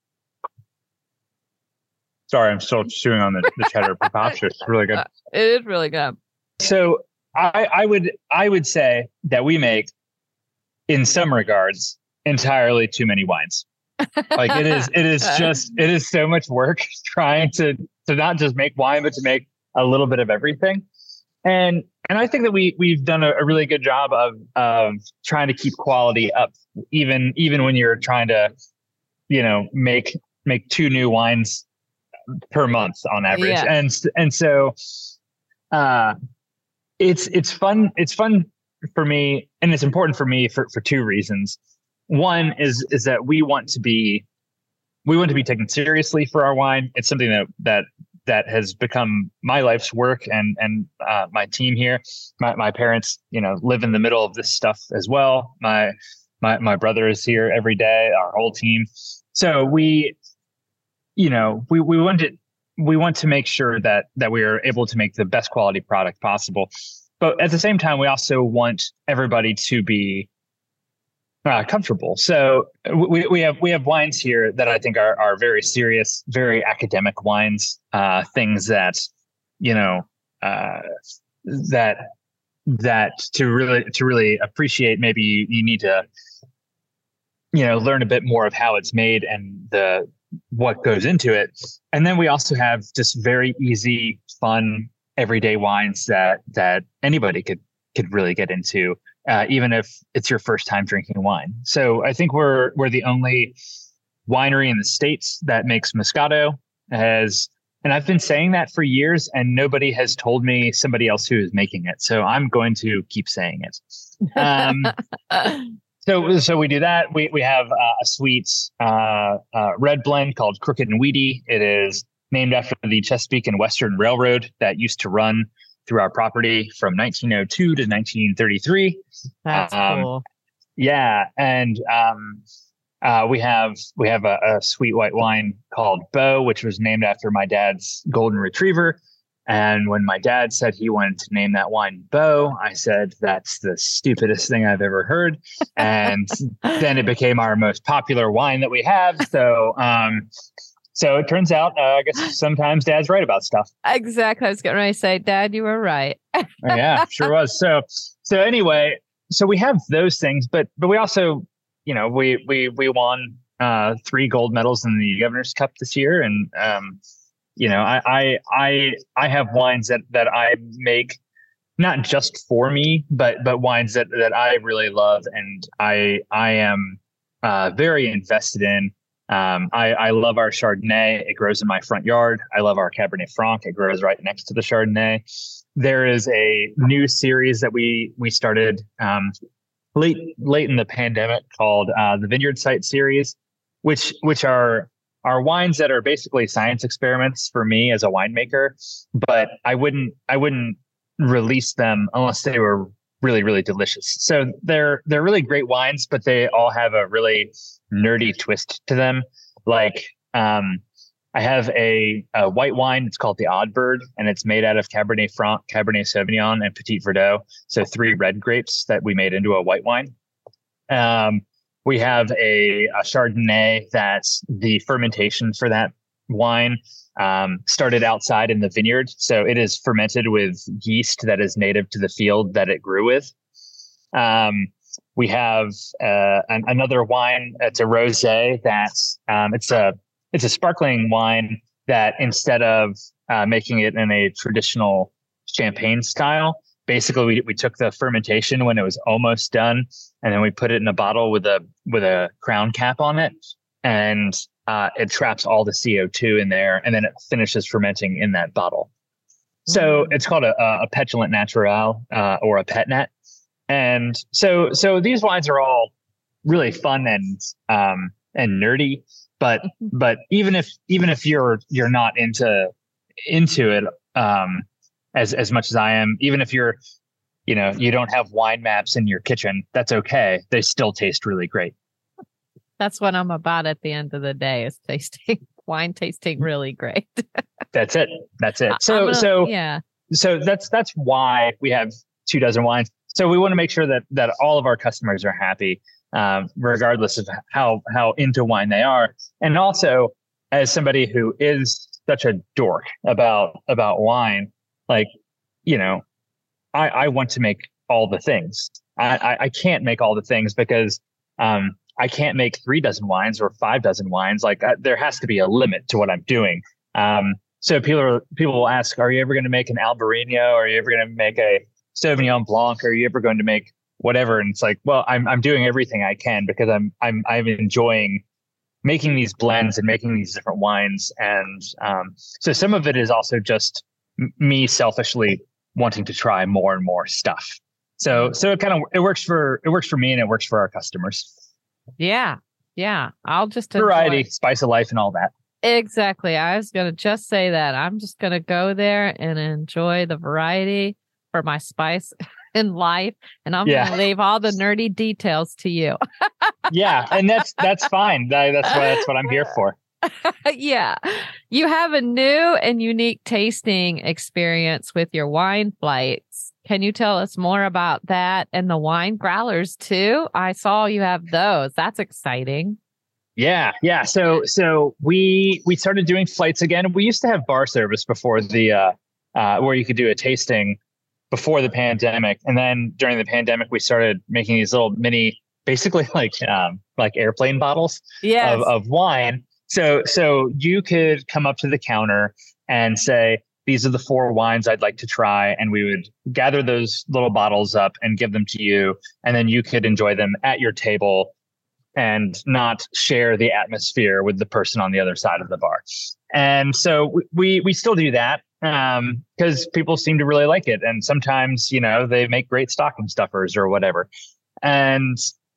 sorry, I'm still chewing on the, the cheddar preposterous. It's really good. Uh, it is really good. So, I, I would I would say that we make, in some regards, entirely too many wines. Like it is, it is just, it is so much work trying to to not just make wine, but to make a little bit of everything. And and I think that we we've done a, a really good job of of trying to keep quality up, even even when you're trying to, you know, make make two new wines per month on average. Yeah. And and so uh it's it's fun it's fun for me, and it's important for me for, for two reasons. One is is that we want to be we want to be taken seriously for our wine. It's something that that that has become my life's work, and and uh, my team here. My my parents, you know, live in the middle of this stuff as well. My my my brother is here every day. Our whole team. So we, you know, we we want to we want to make sure that that we are able to make the best quality product possible. But at the same time, we also want everybody to be uh, comfortable. So we we have we have wines here that I think are are very serious, very academic wines. Uh, things that, you know, uh, that that to really to really appreciate, maybe you, you need to, you know, learn a bit more of how it's made and the what goes into it. And then we also have just very easy, fun, everyday wines that that anybody could could really get into, uh, even if it's your first time drinking wine. So I think we're we're the only winery in the States that makes Moscato. Has and I've been saying that for years, and nobody has told me somebody else who is making it. So I'm going to keep saying it. Um, So, so we do that. We we have uh, a sweet uh, uh, red blend called Crooked and Weedy. It is named after the Chesapeake and Western Railroad that used to run through our property from nineteen oh two to nineteen thirty-three. That's um, cool. Yeah, and um, uh, we have we have a, a sweet white wine called Beau, which was named after my dad's golden retriever. And when my dad said he wanted to name that wine Beau, I said, that's the stupidest thing I've ever heard. And then it became our most popular wine that we have. So, um, so it turns out, uh, I guess sometimes Dad's right about stuff. Exactly. I was getting ready to say, Dad, you were right. Yeah, sure was. So, so anyway, so we have those things, but, but we also, you know, we, we, we won, uh, three gold medals in the Governor's Cup this year. And, um, You know, I, I I I have wines that, that I make not just for me, but but wines that, that I really love, and I I am uh, very invested in. Um, I, I love our Chardonnay. It grows in my front yard. I love our Cabernet Franc. It grows right next to the Chardonnay. There is a new series that we we started um, late late in the pandemic called uh, the Vineyard Site series, which which are are wines that are basically science experiments for me as a winemaker, but I wouldn't I wouldn't release them unless they were really, really delicious. So they're they're really great wines, but they all have a really nerdy twist to them. Like um, I have a, a white wine. It's called the Odd Bird, and it's made out of Cabernet Franc, Cabernet Sauvignon, and Petit Verdot. So three red grapes that we made into a white wine. Um, We have a, a Chardonnay that's the fermentation for that wine um, started outside in the vineyard. So it is fermented with yeast that is native to the field that it grew with. Um, we have uh, an, another wine. It's a rosé that's um, it's a it's a sparkling wine that instead of uh, making it in a traditional champagne style, basically we, we took the fermentation when it was almost done, and then we put it in a bottle with a with a crown cap on it, and uh, it traps all the C O two in there, and then it finishes fermenting in that bottle. So mm. it's called a, a petulant natural uh, or a pet nat. And so so these wines are all really fun and um, and nerdy, but but even if even if you're you're not into into it um, as as much as I am, even if you're you know you don't have wine maps in your kitchen, that's okay. They still taste really great. That's what I'm about at the end of the day, is tasting wine tasting really great. That's it. That's it. So gonna, so yeah. So that's that's why we have two dozen wines. So we want to make sure that that all of our customers are happy, um, regardless of how how into wine they are. And also, as somebody who is such a dork about about wine, like, you know, I, I want to make all the things. I, I, I can't make all the things because um, I can't make three dozen wines or five dozen wines. Like uh, there has to be a limit to what I'm doing. Um, so people are, people will ask, are you ever going to make an Albarino? Are you ever going to make a Sauvignon Blanc? Are you ever going to make whatever? And it's like, well, I'm I'm doing everything I can because I'm I'm I'm enjoying making these blends and making these different wines. And um, so some of it is also just m- me selfishly wanting to try more and more stuff. So so it kind of it works for it works for me and it works for our customers. Yeah. Yeah, I'll just variety, enjoy. spice of life, and all that. Exactly. I was going to just say that. I'm just going to go there and enjoy the variety for my spice in life. And I'm yeah. going to leave all the nerdy details to you. Yeah. And that's, that's fine. That, that's what, that's what I'm here for. Yeah. You have a new and unique tasting experience with your wine flights. Can you tell us more about that and the wine growlers too? I saw you have those. That's exciting. Yeah, yeah. So, so we we started doing flights again. We used to have bar service before the uh, uh, where you could do a tasting before the pandemic, and then during the pandemic, we started making these little mini, basically like um, like airplane bottles yes. of of wine. So, so you could come up to the counter and say, "These are the four wines I'd like to try," and we would gather those little bottles up and give them to you, and then you could enjoy them at your table and not share the atmosphere with the person on the other side of the bar. And so we we still do that um, because people seem to really like it. And sometimes, you know, they make great stocking stuffers or whatever. And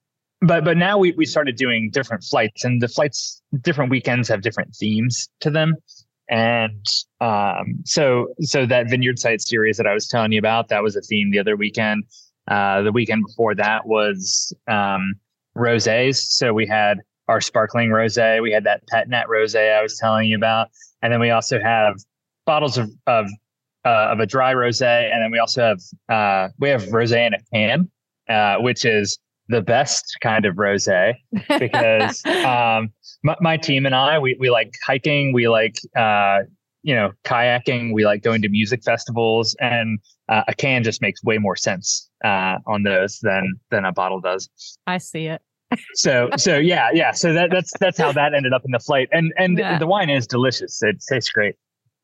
but but now we we started doing different flights, and the flights, different weekends have different themes to them. And um, so so that Vineyard Site series that I was telling you about, that was a theme the other weekend. Uh, the weekend before that was um, rosés. So we had our sparkling rosé. We had that Pet Nat rosé I was telling you about, and then we also have bottles of of uh, of a dry rosé, and then we also have uh, we have rosé in a can, uh, which is the best kind of rosé because um, my, my team and I we we like hiking, we like uh, you know kayaking, we like going to music festivals, and uh, a can just makes way more sense uh, on those than than a bottle does. I see it. so so yeah yeah so that that's that's how that ended up in the flight, and and yeah. the wine is delicious. It tastes great.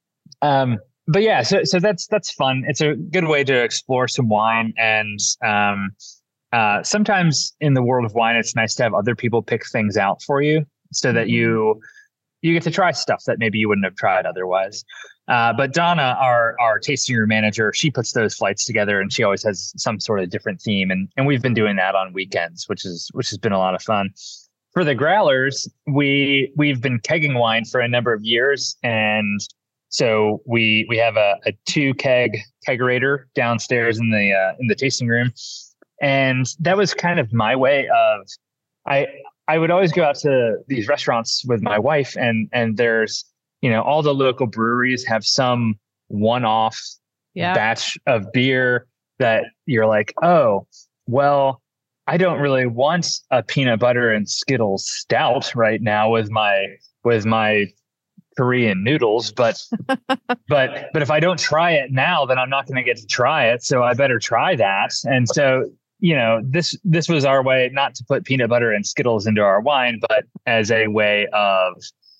Um, but yeah, so so that's that's fun. It's a good way to explore some wine, and um, uh, sometimes in the world of wine, it's nice to have other people pick things out for you, so that you you get to try stuff that maybe you wouldn't have tried otherwise. Uh, but Donna, our our tasting room manager, she puts those flights together, and she always has some sort of different theme. And and we've been doing that on weekends, which is which has been a lot of fun. For the growlers, we we've been kegging wine for a number of years, and so we we have a, a two keg kegerator downstairs in the uh, in the tasting room, and that was kind of my way of I I would always go out to these restaurants with my wife, and and there's you know, all the local breweries have some one-off yeah. batch of beer that you're like, oh, well, I don't really want a peanut butter and Skittles stout right now with my with my Korean noodles, but but but if I don't try it now, then I'm not going to get to try it. So I better try that. And so, you know, this this was our way not to put peanut butter and Skittles into our wine, but as a way of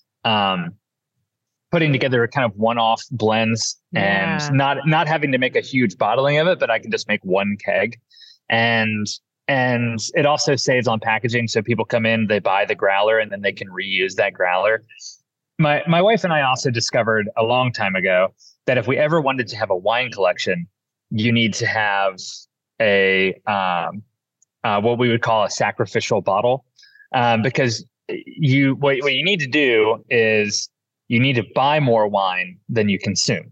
um putting together kind of one-off blends and yeah. not not having to make a huge bottling of it, but I can just make one keg. And and it also saves on packaging. So people come in, they buy the growler, and then they can reuse that growler. My my wife and I also discovered a long time ago that if we ever wanted to have a wine collection, you need to have a um, uh, what we would call a sacrificial bottle, um, because you what, what you need to do is you need to buy more wine than you consume,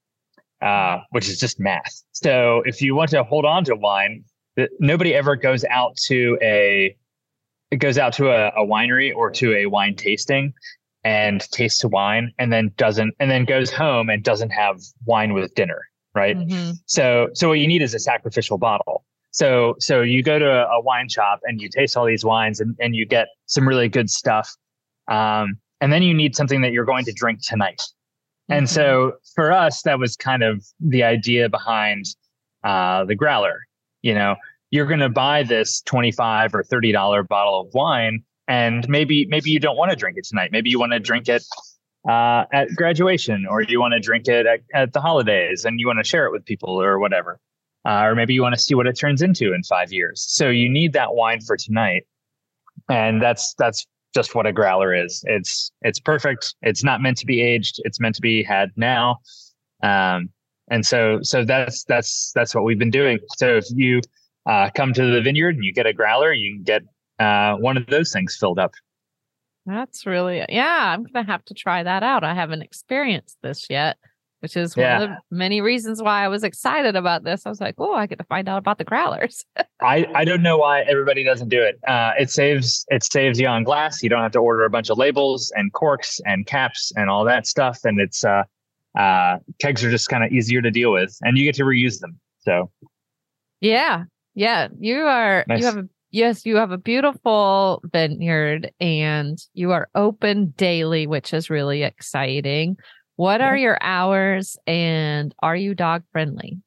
uh, which is just math. So if you want to hold on to wine, nobody ever goes out to a it goes out to a, a winery or to a wine tasting and tastes wine, and then doesn't and then goes home and doesn't have wine with dinner, right? Mm-hmm. So so what you need is a sacrificial bottle. So so you go to a, a wine shop and you taste all these wines, and, and you get some really good stuff. Um, And then you need something that you're going to drink tonight. Mm-hmm. And so for us, that was kind of the idea behind uh, the growler. You know, you're going to buy this twenty-five or thirty dollars bottle of wine, and maybe maybe you don't want to drink it tonight. Maybe you want to drink it uh, at graduation, or you want to drink it at, at the holidays, and you want to share it with people or whatever. Uh, or maybe you want to see what it turns into in five years. So you need that wine for tonight. And that's that's just what a growler is. It's it's perfect. It's not meant to be aged. It's meant to be had now. Um, and so so that's that's that's what we've been doing. So if you uh, come to the vineyard and you get a growler, you can get uh, one of those things filled up That's really, yeah, I'm going to have to try that out. I haven't experienced this yet, which is Yeah. one of the many reasons why I was excited about this. I was like, oh, I get to find out about the growlers. I, I don't know why everybody doesn't do it. Uh, it saves it saves you on glass. You don't have to order a bunch of labels and corks and caps and all that stuff. And it's uh, uh, kegs are just kind of easier to deal with, and you get to reuse them. So Yeah. Yeah. You are, Nice. you have a, yes, you have a beautiful vineyard and you are open daily, which is really exciting. What are your hours and are you dog friendly?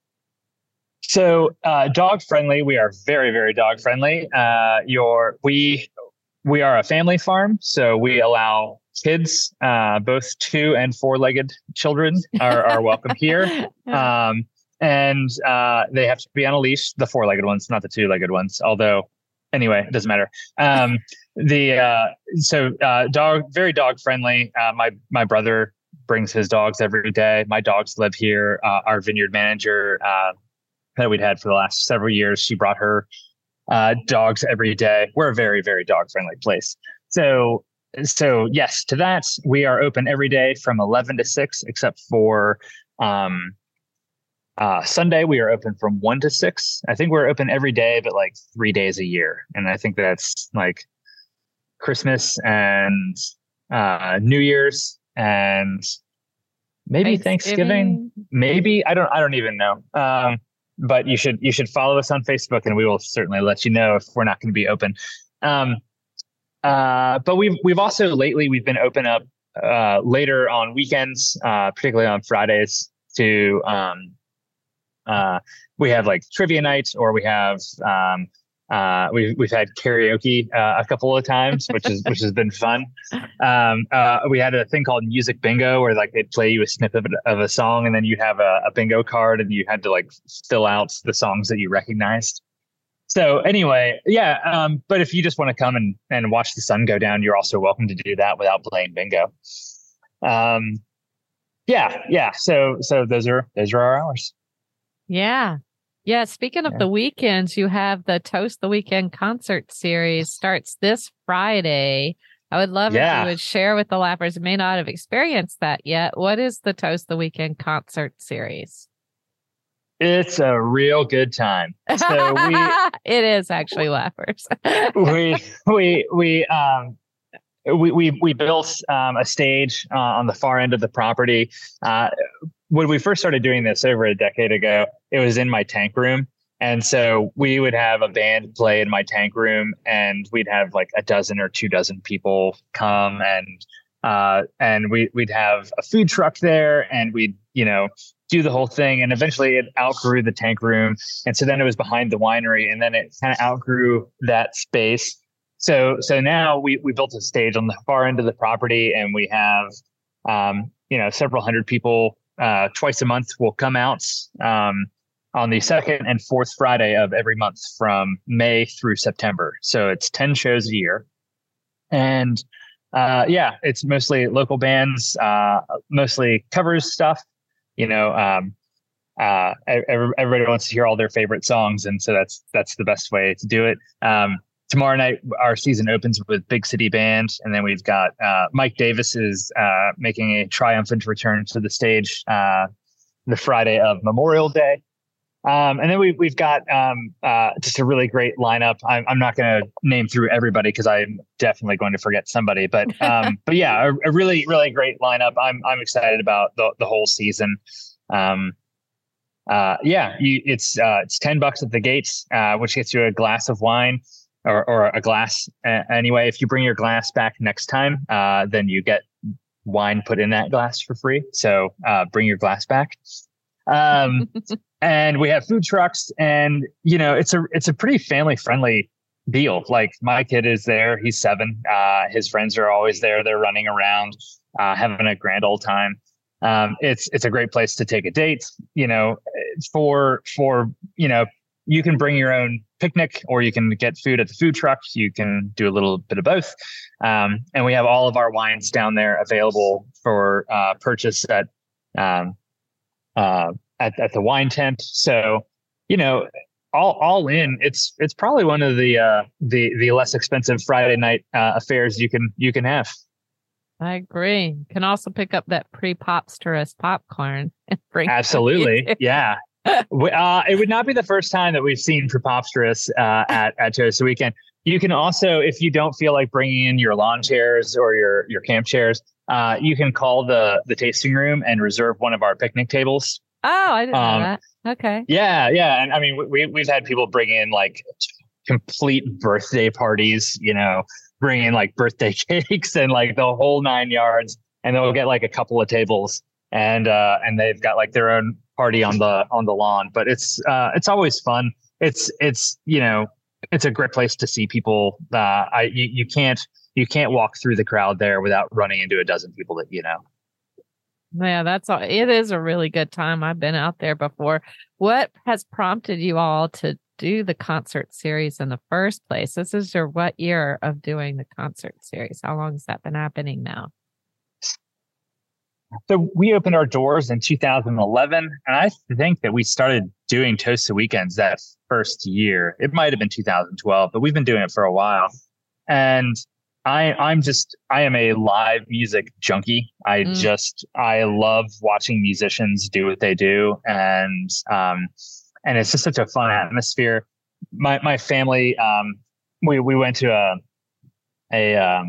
So, uh, dog friendly. We are very, very dog friendly. Uh, your we we are a family farm, so we allow kids, uh, both two and four legged children, are, are welcome here. Um, and uh, they have to be on a leash. The four legged ones, not the two legged ones. Although, anyway, it doesn't matter. Um, the uh, so uh, dog very dog friendly. Uh, my my brother brings his dogs every day. My dogs live here. Uh, our vineyard manager. Uh, that we'd had for the last several years. She brought her uh, dogs every day. We're a very, very dog friendly place. So, so yes, to that, we are open every day from eleven to six, except for um, uh, Sunday. We are open from one to six. I think we're open every day, but like three days a year. And I think that's like Christmas and uh, New Year's and maybe Thanksgiving. Thanksgiving. Maybe I don't. I don't even know. Um, But you should you should follow us on Facebook, and we will certainly let you know if we're not going to be open. Um, uh, but we've we've also lately we've been open up uh, later on weekends, uh, particularly on Fridays. To um, uh, we have like trivia night, or we have um, uh, we've we've had karaoke uh, a couple of times, which is which has been fun. Um, uh, we had a thing called music bingo, where like they'd play you a snippet of, of a song, and then you'd have a, a bingo card, and you had to like fill out the songs that you recognized. So anyway, yeah. Um, but if you just want to come and and watch the sun go down, you're also welcome to do that without playing bingo. Um, yeah, yeah. So so those are those are our hours. Yeah. Yeah. Speaking of Yeah. the weekends, you have the Toast the Weekend concert series starts this Friday. I would love Yeah. if you would share with the Lappers who may not have experienced that yet. What is the Toast the Weekend concert series? It's a real good time. So we It is actually Lappers. we we we um we we we built um, a stage uh, on the far end of the property. Uh, when we first started doing this over a decade ago, it was in my tank room, and so we would have a band play in my tank room, and we'd have like a dozen or two dozen people come, and uh, and we we'd have a food truck there, and we'd you know do the whole thing, and eventually it outgrew the tank room, and so then it was behind the winery, and then it kind of outgrew that space. So so now we we built a stage on the far end of the property, and we have um, you know several hundred people uh, twice a month will come out um, on the second and fourth Friday of every month from May through September. So it's ten shows a year, and uh, yeah, it's mostly local bands, uh, mostly covers stuff. You know, um, uh, every, everybody wants to hear all their favorite songs, and so that's that's the best way to do it. Um, Tomorrow night, our season opens with Big City Band, and then we've got uh, Mike Davis is uh, making a triumphant return to the stage uh, the Friday of Memorial Day, um, and then we, we've got um, uh, just a really great lineup. I'm, I'm not going to name through everybody because I'm definitely going to forget somebody, but um, but yeah, a, a really really great lineup. I'm I'm excited about the the whole season. Um, uh, yeah, you, it's uh, it's ten bucks at the gates, uh, which gets you a glass of wine. Or, or a glass uh, anyway. If you bring your glass back next time, uh, then you get wine put in that glass for free. So uh, bring your glass back. Um, and we have food trucks, and you know it's a it's a pretty family friendly deal. Like my kid is there; he's seven. Uh, his friends are always there. They're running around, uh, having a grand old time. Um, it's it's a great place to take a date. You know, for for you know. You can bring your own picnic, or you can get food at the food truck. You can do a little bit of both. Um, and we have all of our wines down there available for uh, purchase at, um, uh, at at the wine tent. So, you know, all all in, it's it's probably one of the uh, the the less expensive Friday night uh, affairs you can you can have. I agree. Can also pick up that pre-Popsterous popcorn and bring. Absolutely, yeah. uh, it would not be the first time that we've seen Preposterous uh, at at Toast Weekend. You can also, if you don't feel like bringing in your lawn chairs or your your camp chairs, uh, you can call the the tasting room and reserve one of our picnic tables. Oh, I didn't Um, know that. Okay. Yeah, yeah, and I mean, we we've had people bring in like complete birthday parties, you know, bring in like birthday cakes and like the whole nine yards, and they'll get like a couple of tables, and uh, and they've got like their own party on the on the lawn. But it's uh, it's always fun. It's it's you know it's a great place to see people. Uh, I you, you can't you can't walk through the crowd there without running into a dozen people that you know. Yeah, that's all. It is a really good time. I've been out there before. What has prompted you all to do the concert series in the first place? This is your what year of doing the concert series? How long has that been happening now? So we opened our doors in two thousand eleven, and I think that we started doing Toast Weekends that first year. It might have been two thousand twelve, but we've been doing it for a while. And I, I'm just, I am a live music junkie. I mm. just, I love watching musicians do what they do. And, um, and it's just such a fun atmosphere. My, my family, um, we, we went to a, a, um,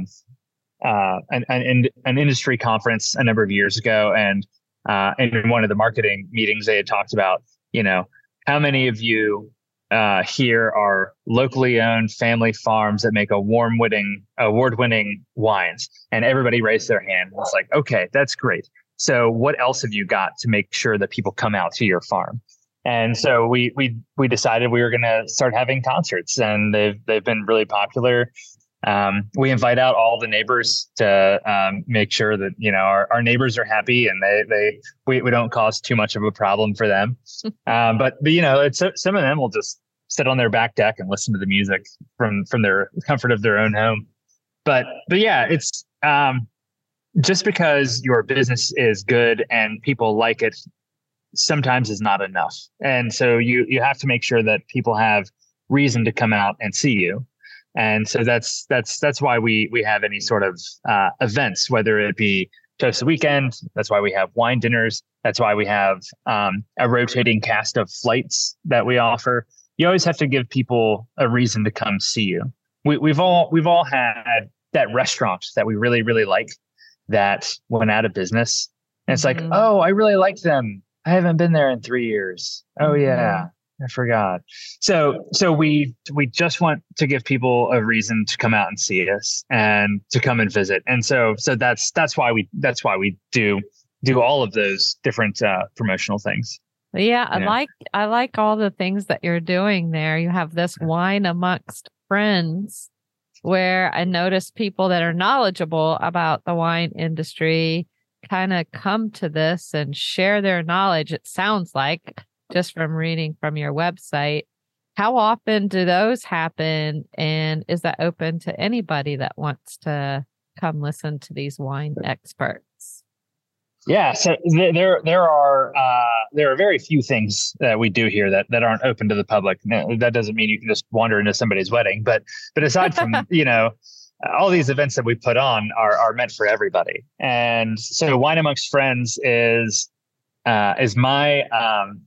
uh, an, an, an industry conference a number of years ago. And, uh, in one of the marketing meetings, they had talked about, you know, how many of you, uh, here are locally owned family farms that make award winning, award winning wines, and everybody raised their hand. It's like, okay, that's great. So what else have you got to make sure that people come out to your farm? And so we, we, we decided we were going to start having concerts, and they've, they've been really popular. Um, we invite out all the neighbors to, um, make sure that, you know, our, our neighbors are happy, and they, they, we, we don't cause too much of a problem for them. um, but, but, you know, it's, some of them will just sit on their back deck and listen to the music from, from their comfort of their own home. But, but yeah, it's, um, just because your business is good and people like it sometimes is not enough. And so you, you have to make sure that people have reason to come out and see you. And so that's that's that's why we we have any sort of uh, events, whether it be Toast Weekend. That's why we have wine dinners. That's why we have um, a rotating cast of flights that we offer. You always have to give people a reason to come see you. We, we've all we've all had that restaurant that we really really like that went out of business, and it's mm-hmm. like, oh, I really like them. I haven't been there in three years. Oh mm-hmm. yeah. I forgot. So, so we, we just want to give people a reason to come out and see us and to come and visit. And so, so that's, that's why we, that's why we do, do all of those different uh, promotional things. Yeah. I Yeah. like, I like all the things that you're doing there. You have this wine amongst friends where I notice people that are knowledgeable about the wine industry kind of come to this and share their knowledge. It sounds like, just from reading from your website. How often do those happen? And is that open to anybody that wants to come listen to these wine experts? Yeah, so th- there there are uh, there are very few things that we do here that, that aren't open to the public. Now, that doesn't mean you can just wander into somebody's wedding, but but aside from you know all these events that we put on are are meant for everybody. And so Wine Amongst Friends is uh, is my um,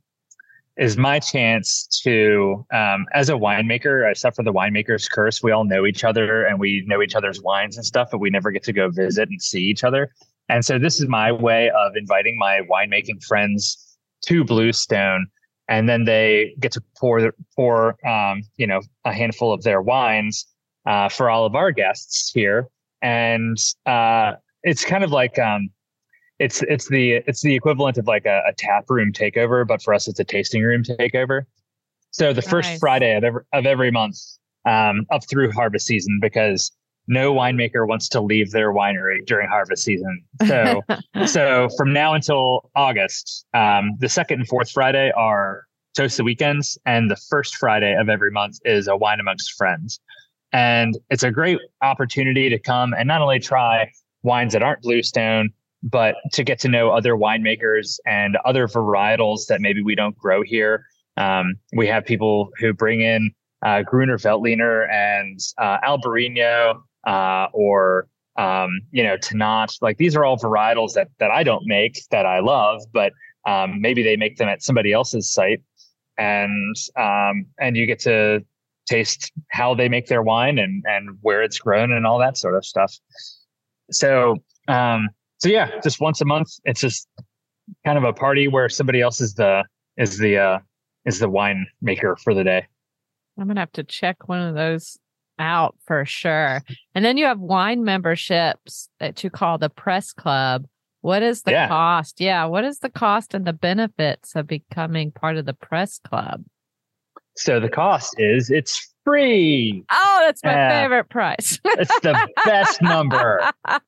is my chance to, um, as a winemaker, I suffer the winemaker's curse. We all know each other and we know each other's wines and stuff, but we never get to go visit and see each other. And so this is my way of inviting my winemaking friends to Bluestone, and then they get to pour, pour, um, you know, a handful of their wines, uh, for all of our guests here. And, uh, it's kind of like, um, It's it's the it's the equivalent of like a, a tap room takeover, but for us it's a tasting room takeover. So the nice. first Friday of every of every month, um, up through harvest season, because no winemaker wants to leave their winery during harvest season. So so from now until August, um, the second and fourth Friday are Toast Weekends, and the first Friday of every month is a Wine Amongst Friends. And it's a great opportunity to come and not only try wines that aren't Bluestone, but to get to know other winemakers and other varietals that maybe we don't grow here. Um, we have people who bring in uh, Gruner Veltliner and uh, Albarino uh, or um, you know Tannat. Like these are all varietals that that I don't make that I love, but um, maybe they make them at somebody else's site, and um, and you get to taste how they make their wine and and where it's grown and all that sort of stuff. So um, so yeah, just once a month, it's just kind of a party where somebody else is the is the uh, is the wine maker for the day. I'm gonna have to check one of those out for sure. And then you have wine memberships that you call the Press Club. What is the yeah. cost? Yeah, what is the cost and the benefits of becoming part of the Press Club? So the cost is it's free. Oh, that's my uh, favorite price. It's the best number.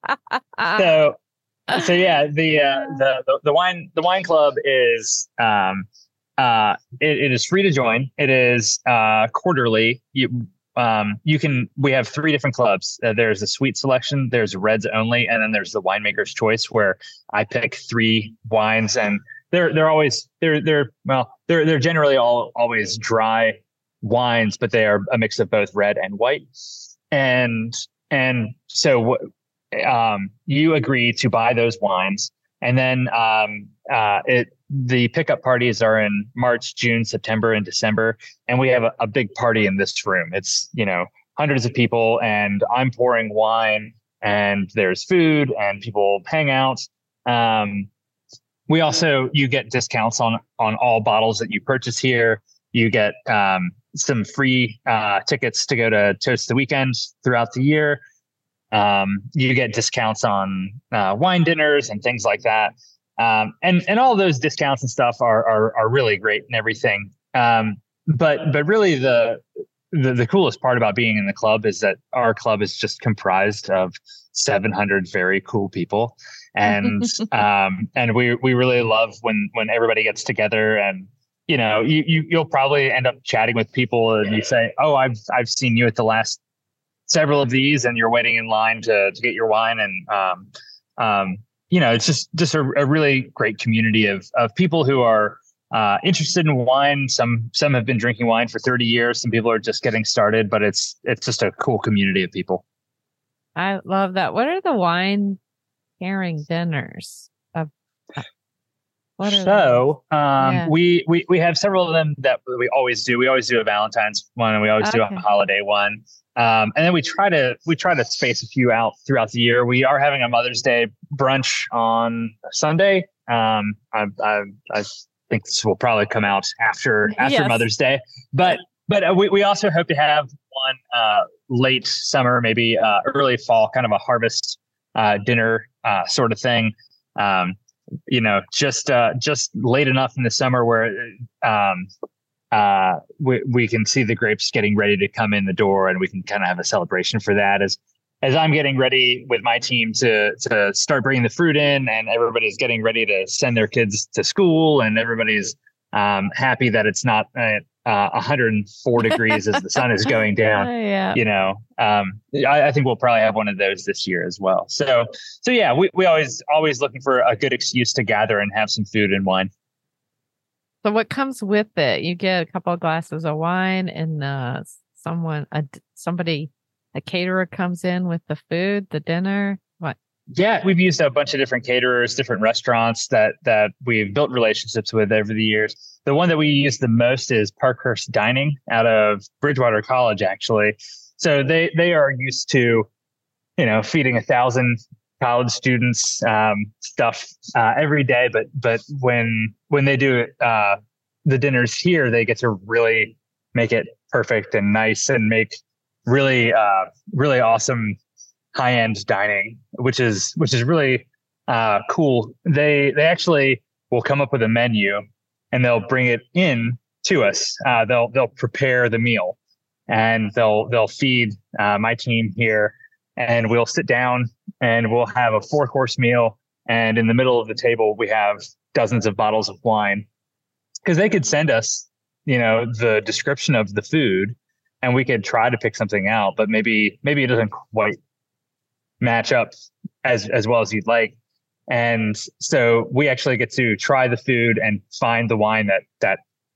So so yeah, the, uh, the the the wine the wine club is um uh it, it is free to join. It is uh quarterly. You um you can we have three different clubs. Uh, there's a sweet selection, there's reds only, and then there's the winemaker's choice where I pick three wines, and they're they're always they're they're well they're they're generally all always dry wines, but they are a mix of both red and white. And and so um you agree to buy those wines, and then um uh it the pickup parties are in March, June, September, and December. And we have a, a big party in this room. It's, you know, hundreds of people, and I'm pouring wine, and there's food, and people hang out. Um, we also, you get discounts on, on all bottles that you purchase here. You get um, some free uh, tickets to go to Toast the Weekend throughout the year. Um, you get discounts on uh, wine dinners and things like that. Um, and, and all those discounts and stuff are, are, are really great and everything. Um, but, but really the, the, the coolest part about being in the club is that our club is just comprised of seven hundred very cool people. And, um, and we, we really love when, when everybody gets together, and, you know, you, you, you'll probably end up chatting with people and you say, oh, I've, I've seen you at the last several of these, and you're waiting in line to, to get your wine. And, um, um, you know, it's just just a, a really great community of of people who are uh, interested in wine. Some some have been drinking wine for thirty years. Some people are just getting started, but it's it's just a cool community of people. I love that. What are the wine pairing dinners? Of, what are so um, yeah. we we we have several of them that we always do. We always do a Valentine's one, and we always okay. do a holiday one. Um, and then we try to we try to space a few out throughout the year. We are having a Mother's Day brunch on Sunday. Um, I, I, I think this will probably come out after after yes. Mother's Day. But but uh, we, we also hope to have one uh, late summer, maybe uh, early fall, kind of a harvest uh, dinner uh, sort of thing. Um, you know, just uh, just late enough in the summer where um, uh, we we can see the grapes getting ready to come in the door, and we can kind of have a celebration for that as as I'm getting ready with my team to to start bringing the fruit in, and everybody's getting ready to send their kids to school, and everybody's um, happy that it's not uh, uh, one hundred four degrees as the sun is going down. Uh, yeah. You know, um, I, I think we'll probably have one of those this year as well. So so yeah, we we always always looking for a good excuse to gather and have some food and wine. So what comes with it? You get a couple of glasses of wine, and uh, someone, a, somebody, a caterer comes in with the food, the dinner. What? Yeah, we've used a bunch of different caterers, different restaurants that that we've built relationships with over the years. The one that we use the most is Parkhurst Dining out of Bridgewater College, actually. So they they are used to, you know, feeding a thousand college students um, stuff uh, every day, but but when when they do uh, the dinners here, they get to really make it perfect and nice, and make really uh, really awesome high end dining, which is which is really uh, cool. They they actually will come up with a menu, and they'll bring it in to us. Uh, they'll they'll prepare the meal, and they'll they'll feed uh, my team here. And we'll sit down and we'll have a four course meal. And in the middle of the table, we have dozens of bottles of wine, because they could send us, you know, the description of the food, and we could try to pick something out, but maybe, maybe it doesn't quite match up as, as well as you'd like. And so we actually get to try the food and find the wine that, that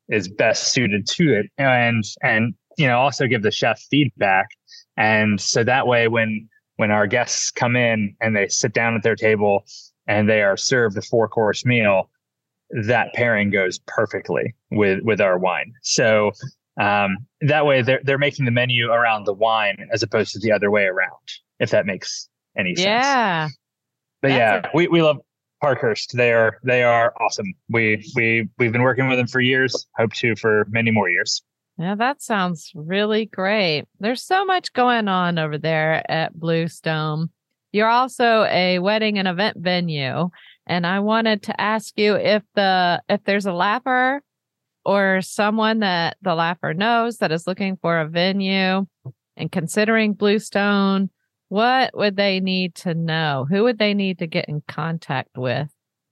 is best suited to it, and and you know also give the chef feedback. And so that way, when when our guests come in and they sit down at their table and they are served a four course meal, that pairing goes perfectly with with our wine. So um, that way they're they're making the menu around the wine as opposed to the other way around, if that makes any sense. Yeah. But That's yeah, a- we, we love Parkhurst. They are they are awesome. We we we've been working with them for years. Hope to for many more years. Yeah, that sounds really great. There's so much going on over there at Bluestone. You're also a wedding and event venue, and I wanted to ask you if the if there's a lapper or someone that the lapper knows that is looking for a venue and considering Bluestone, what would they need to know? Who would they need to get in contact with?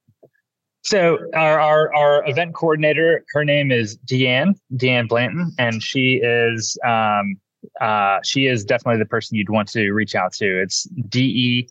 So our, our our event coordinator, her name is Deanne Deanne Blanton, and she is um uh she is definitely the person you'd want to reach out to. It's D E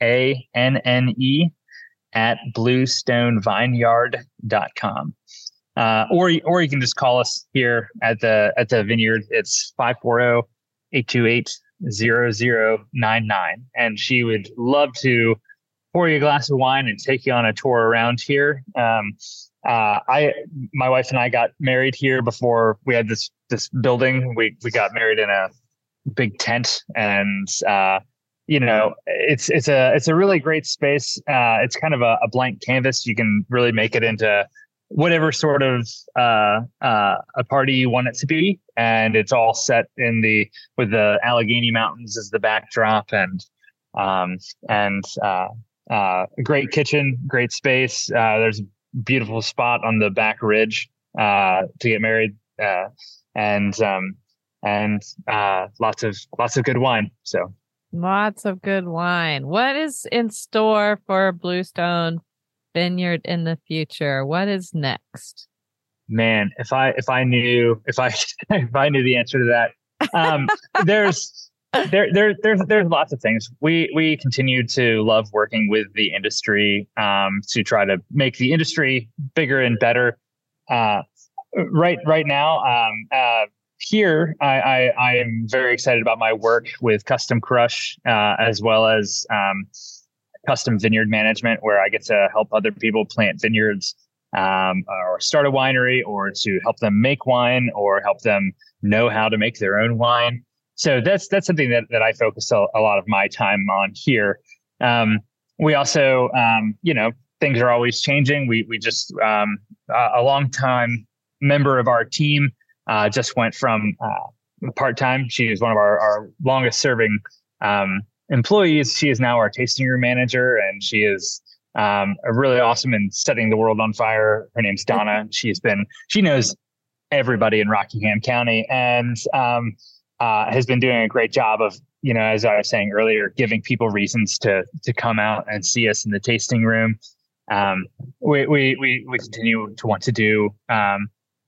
A N N E at bluestone vineyard dot com. Uh, or or you can just call us here at the at the vineyard. It's five four zero, eight two eight, zero zero nine nine, and she would love to pour you a glass of wine and take you on a tour around here. Um, uh, I, my wife and I got married here before we had this this building. We we got married in a big tent, and uh, you know, it's it's a it's a really great space. Uh, it's kind of a, a blank canvas. You can really make it into whatever sort of uh, uh, a party you want it to be, and it's all set in the with the Allegheny Mountains as the backdrop, and um, and uh, uh, a great kitchen, great space. Uh, there's a beautiful spot on the back ridge uh, to get married, uh, and um, and uh, lots of lots of good wine. So Lots of good wine. What is in store for Bluestone Vineyard in the future? What is next? Man, if I if I knew if I if I knew the answer to that, um, there's there there there's there's lots of things. We we continue to love working with the industry um, to try to make the industry bigger and better. Uh, right right now, um, uh, here I, I I am very excited about my work with Custom Crush uh, as well as um, Custom Vineyard Management, where I get to help other people plant vineyards um, or start a winery, or to help them make wine, or help them know how to make their own wine. So that's that's something that, that I focus a, a lot of my time on here. Um, we also, um, you know, things are always changing. We we just um, a, a long time member of our team uh, just went from uh, part time. She is one of our, our longest serving um, employees. She is now our tasting room manager, and she is um, really awesome in setting the world on fire. Her name's Donna. She's been she knows everybody in Rockingham County, and um, uh, has been doing a great job of, you know, as I was saying earlier, giving people reasons to to come out and see us in the tasting room. Um, we, we we we continue to want to do um,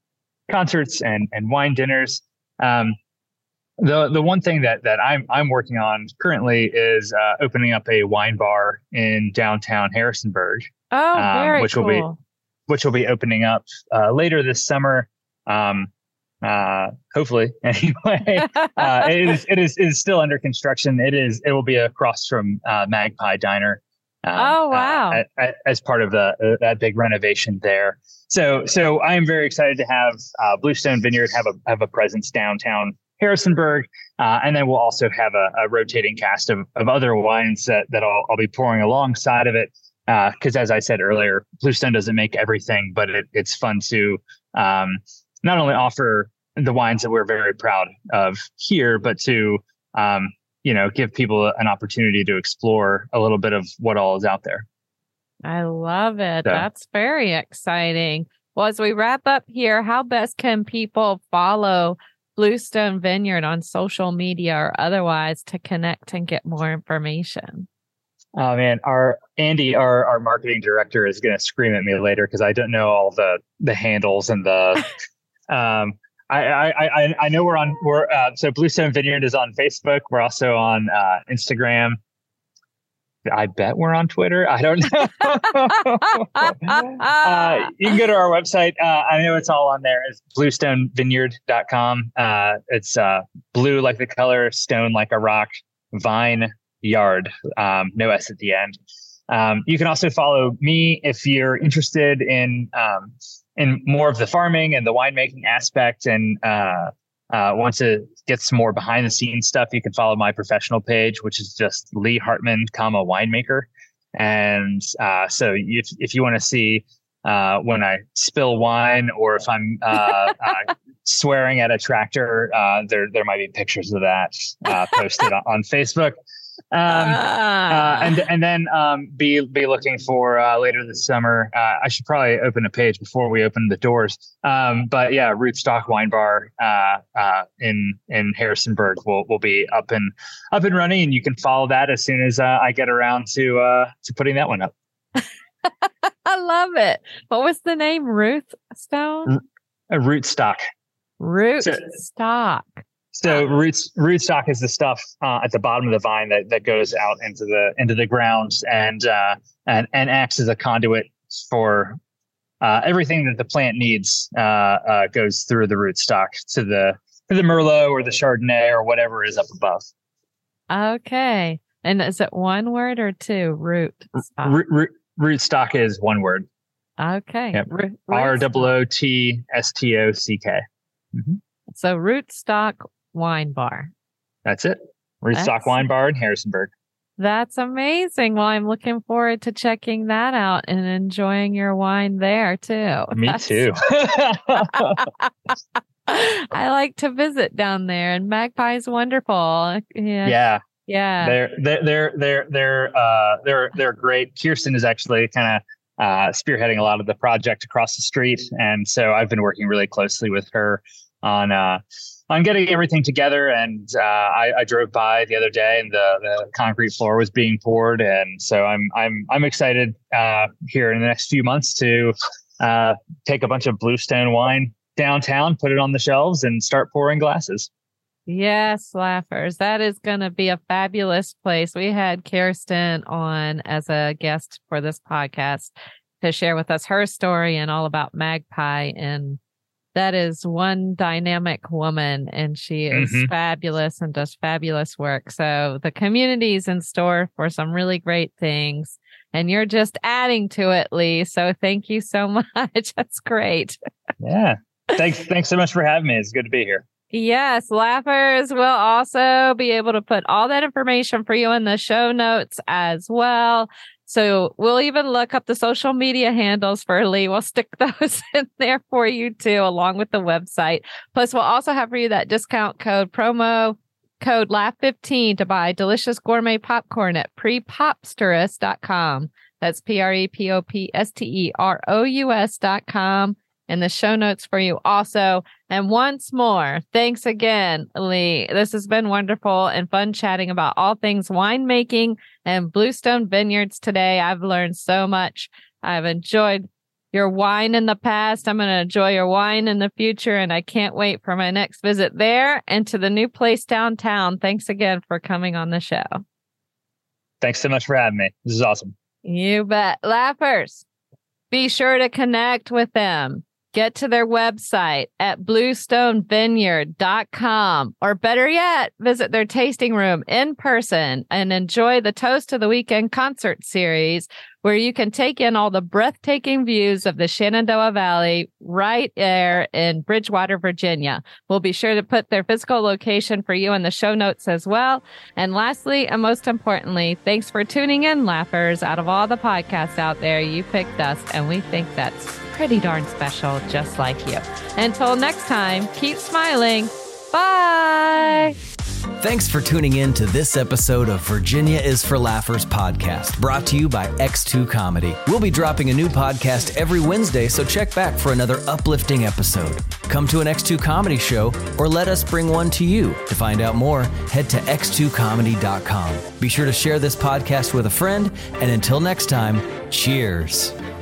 concerts and and wine dinners. Um, the the one thing that that I'm I'm working on currently is uh, opening up a wine bar in downtown Harrisonburg. Oh, um, very which cool. will be which will be opening up uh, later this summer. Um, uh, hopefully, anyway. uh, it is it is it is still under construction. It is it will be across from uh, Magpie Diner. Um, Oh, wow. Uh, at, at, as part of the uh, that big renovation there. So so I am very excited to have uh, Bluestone Vineyard have a have a presence downtown Harrisonburg, uh, and then we'll also have a, a rotating cast of, of other wines that that I'll, I'll be pouring alongside of it. Because uh, as I said earlier, Bluestone doesn't make everything, but it, it's fun to um, not only offer the wines that we're very proud of here, but to um, you know give people an opportunity to explore a little bit of what all is out there. I love it. So. That's very exciting. Well, as we wrap up here, how best can people follow Bluestone Vineyard on social media or otherwise to connect and get more information? Oh man, our Andy, our, our marketing director, is going to scream at me later because I don't know all the the handles and the. um, I, I I I know we're on we're uh, so Bluestone Vineyard is on Facebook. We're also on uh, Instagram. I bet we're on Twitter. I don't know. uh, you can go to our website. Uh, I know it's all on there. It's bluestone vineyard dot com. Uh, it's uh, blue like the color, stone like a rock, vine yard, um, no S at the end. Um, you can also follow me if you're interested in um, in more of the farming and the winemaking aspect, and uh, uh, want to get some more behind the scenes stuff. You can follow my professional page, which is just Lee Hartman, comma winemaker. And uh, so if if you want to see uh, when I spill wine, or if I'm uh, uh, swearing at a tractor, uh, there there might be pictures of that uh, posted on, on Facebook. Um, uh, and and then um, be be looking for uh, later this summer. Uh, I should probably open a page before we open the doors. Um, but yeah, Rootstock Wine Bar uh, uh, in in Harrisonburg will will be up and up and running, and you can follow that as soon as uh, I get around to uh, to putting that one up. I love it. What was the name? Ruth Stone? A Rootstock. Rootstock. So roots rootstock is the stuff uh, at the bottom of the vine that, that goes out into the into the ground and uh, and and acts as a conduit for uh, everything that the plant needs. Uh, uh, goes through the rootstock to the to the Merlot or the Chardonnay or whatever is up above. Okay, and is it one word or two? Root root, root rootstock is one word. Okay, yep. R O O T S T O C K. Mm-hmm. So Rootstock Wine Bar. That's it. Rootstock That's, Wine Bar in Harrisonburg. That's amazing. Well, I'm looking forward to checking that out and enjoying your wine there too. Me That's... too. I like to visit down there, and Magpie is wonderful. Yeah. Yeah. Yeah. They're they're they're they're they're uh they're they're great. Kirsten is actually kind of uh spearheading a lot of the project across the street, and so I've been working really closely with her on uh, on getting everything together. And uh, I, I drove by the other day, and the, the concrete floor was being poured. And so I'm I'm I'm excited uh, here in the next few months to uh, take a bunch of Bluestone wine downtown, put it on the shelves, and start pouring glasses. Yes, Laughers. That is going to be a fabulous place. We had Kirsten on as a guest for this podcast to share with us her story and all about Magpie, and that is one dynamic woman, and she is mm-hmm. fabulous and does fabulous work. So the community is in store for some really great things, and you're just adding to it, Lee. So thank you so much. That's great. Yeah. Thanks. Thanks so much for having me. It's good to be here. Yes, Laughers will also be able to put all that information for you in the show notes as well. So we'll even look up the social media handles for Lee. We'll stick those in there for you too, along with the website. Plus, we'll also have for you that discount code, promo code laugh fifteen to buy delicious gourmet popcorn at pre popsterous dot com. That's P R E P O P S T E R O U S dot com. In the show notes for you also. And once more, thanks again, Lee. This has been wonderful and fun chatting about all things winemaking and Bluestone Vineyards today. I've learned so much. I've enjoyed your wine in the past. I'm going to enjoy your wine in the future, and I can't wait for my next visit there and to the new place downtown. Thanks again for coming on the show. Thanks so much for having me. This is awesome. You bet. Laughers, be sure to connect with them. Get to their website at bluestone vineyard dot com, or better yet, visit their tasting room in person and enjoy the Toast of the Weekend concert series, where you can take in all the breathtaking views of the Shenandoah Valley right there in Bridgewater, Virginia. We'll be sure to put their physical location for you in the show notes as well. And lastly, and most importantly, thanks for tuning in, Laughers. Out of all the podcasts out there, you picked us, and we think that's pretty darn special, just like you. Until next time, keep smiling. Bye. Thanks for tuning in to this episode of Virginia is for Laughers podcast, brought to you by X two Comedy. We'll be dropping a new podcast every Wednesday, so check back for another uplifting episode. Come to an X two Comedy show, or let us bring one to you. To find out more, head to x two comedy dot com. Be sure to share this podcast with a friend, and until next time, cheers.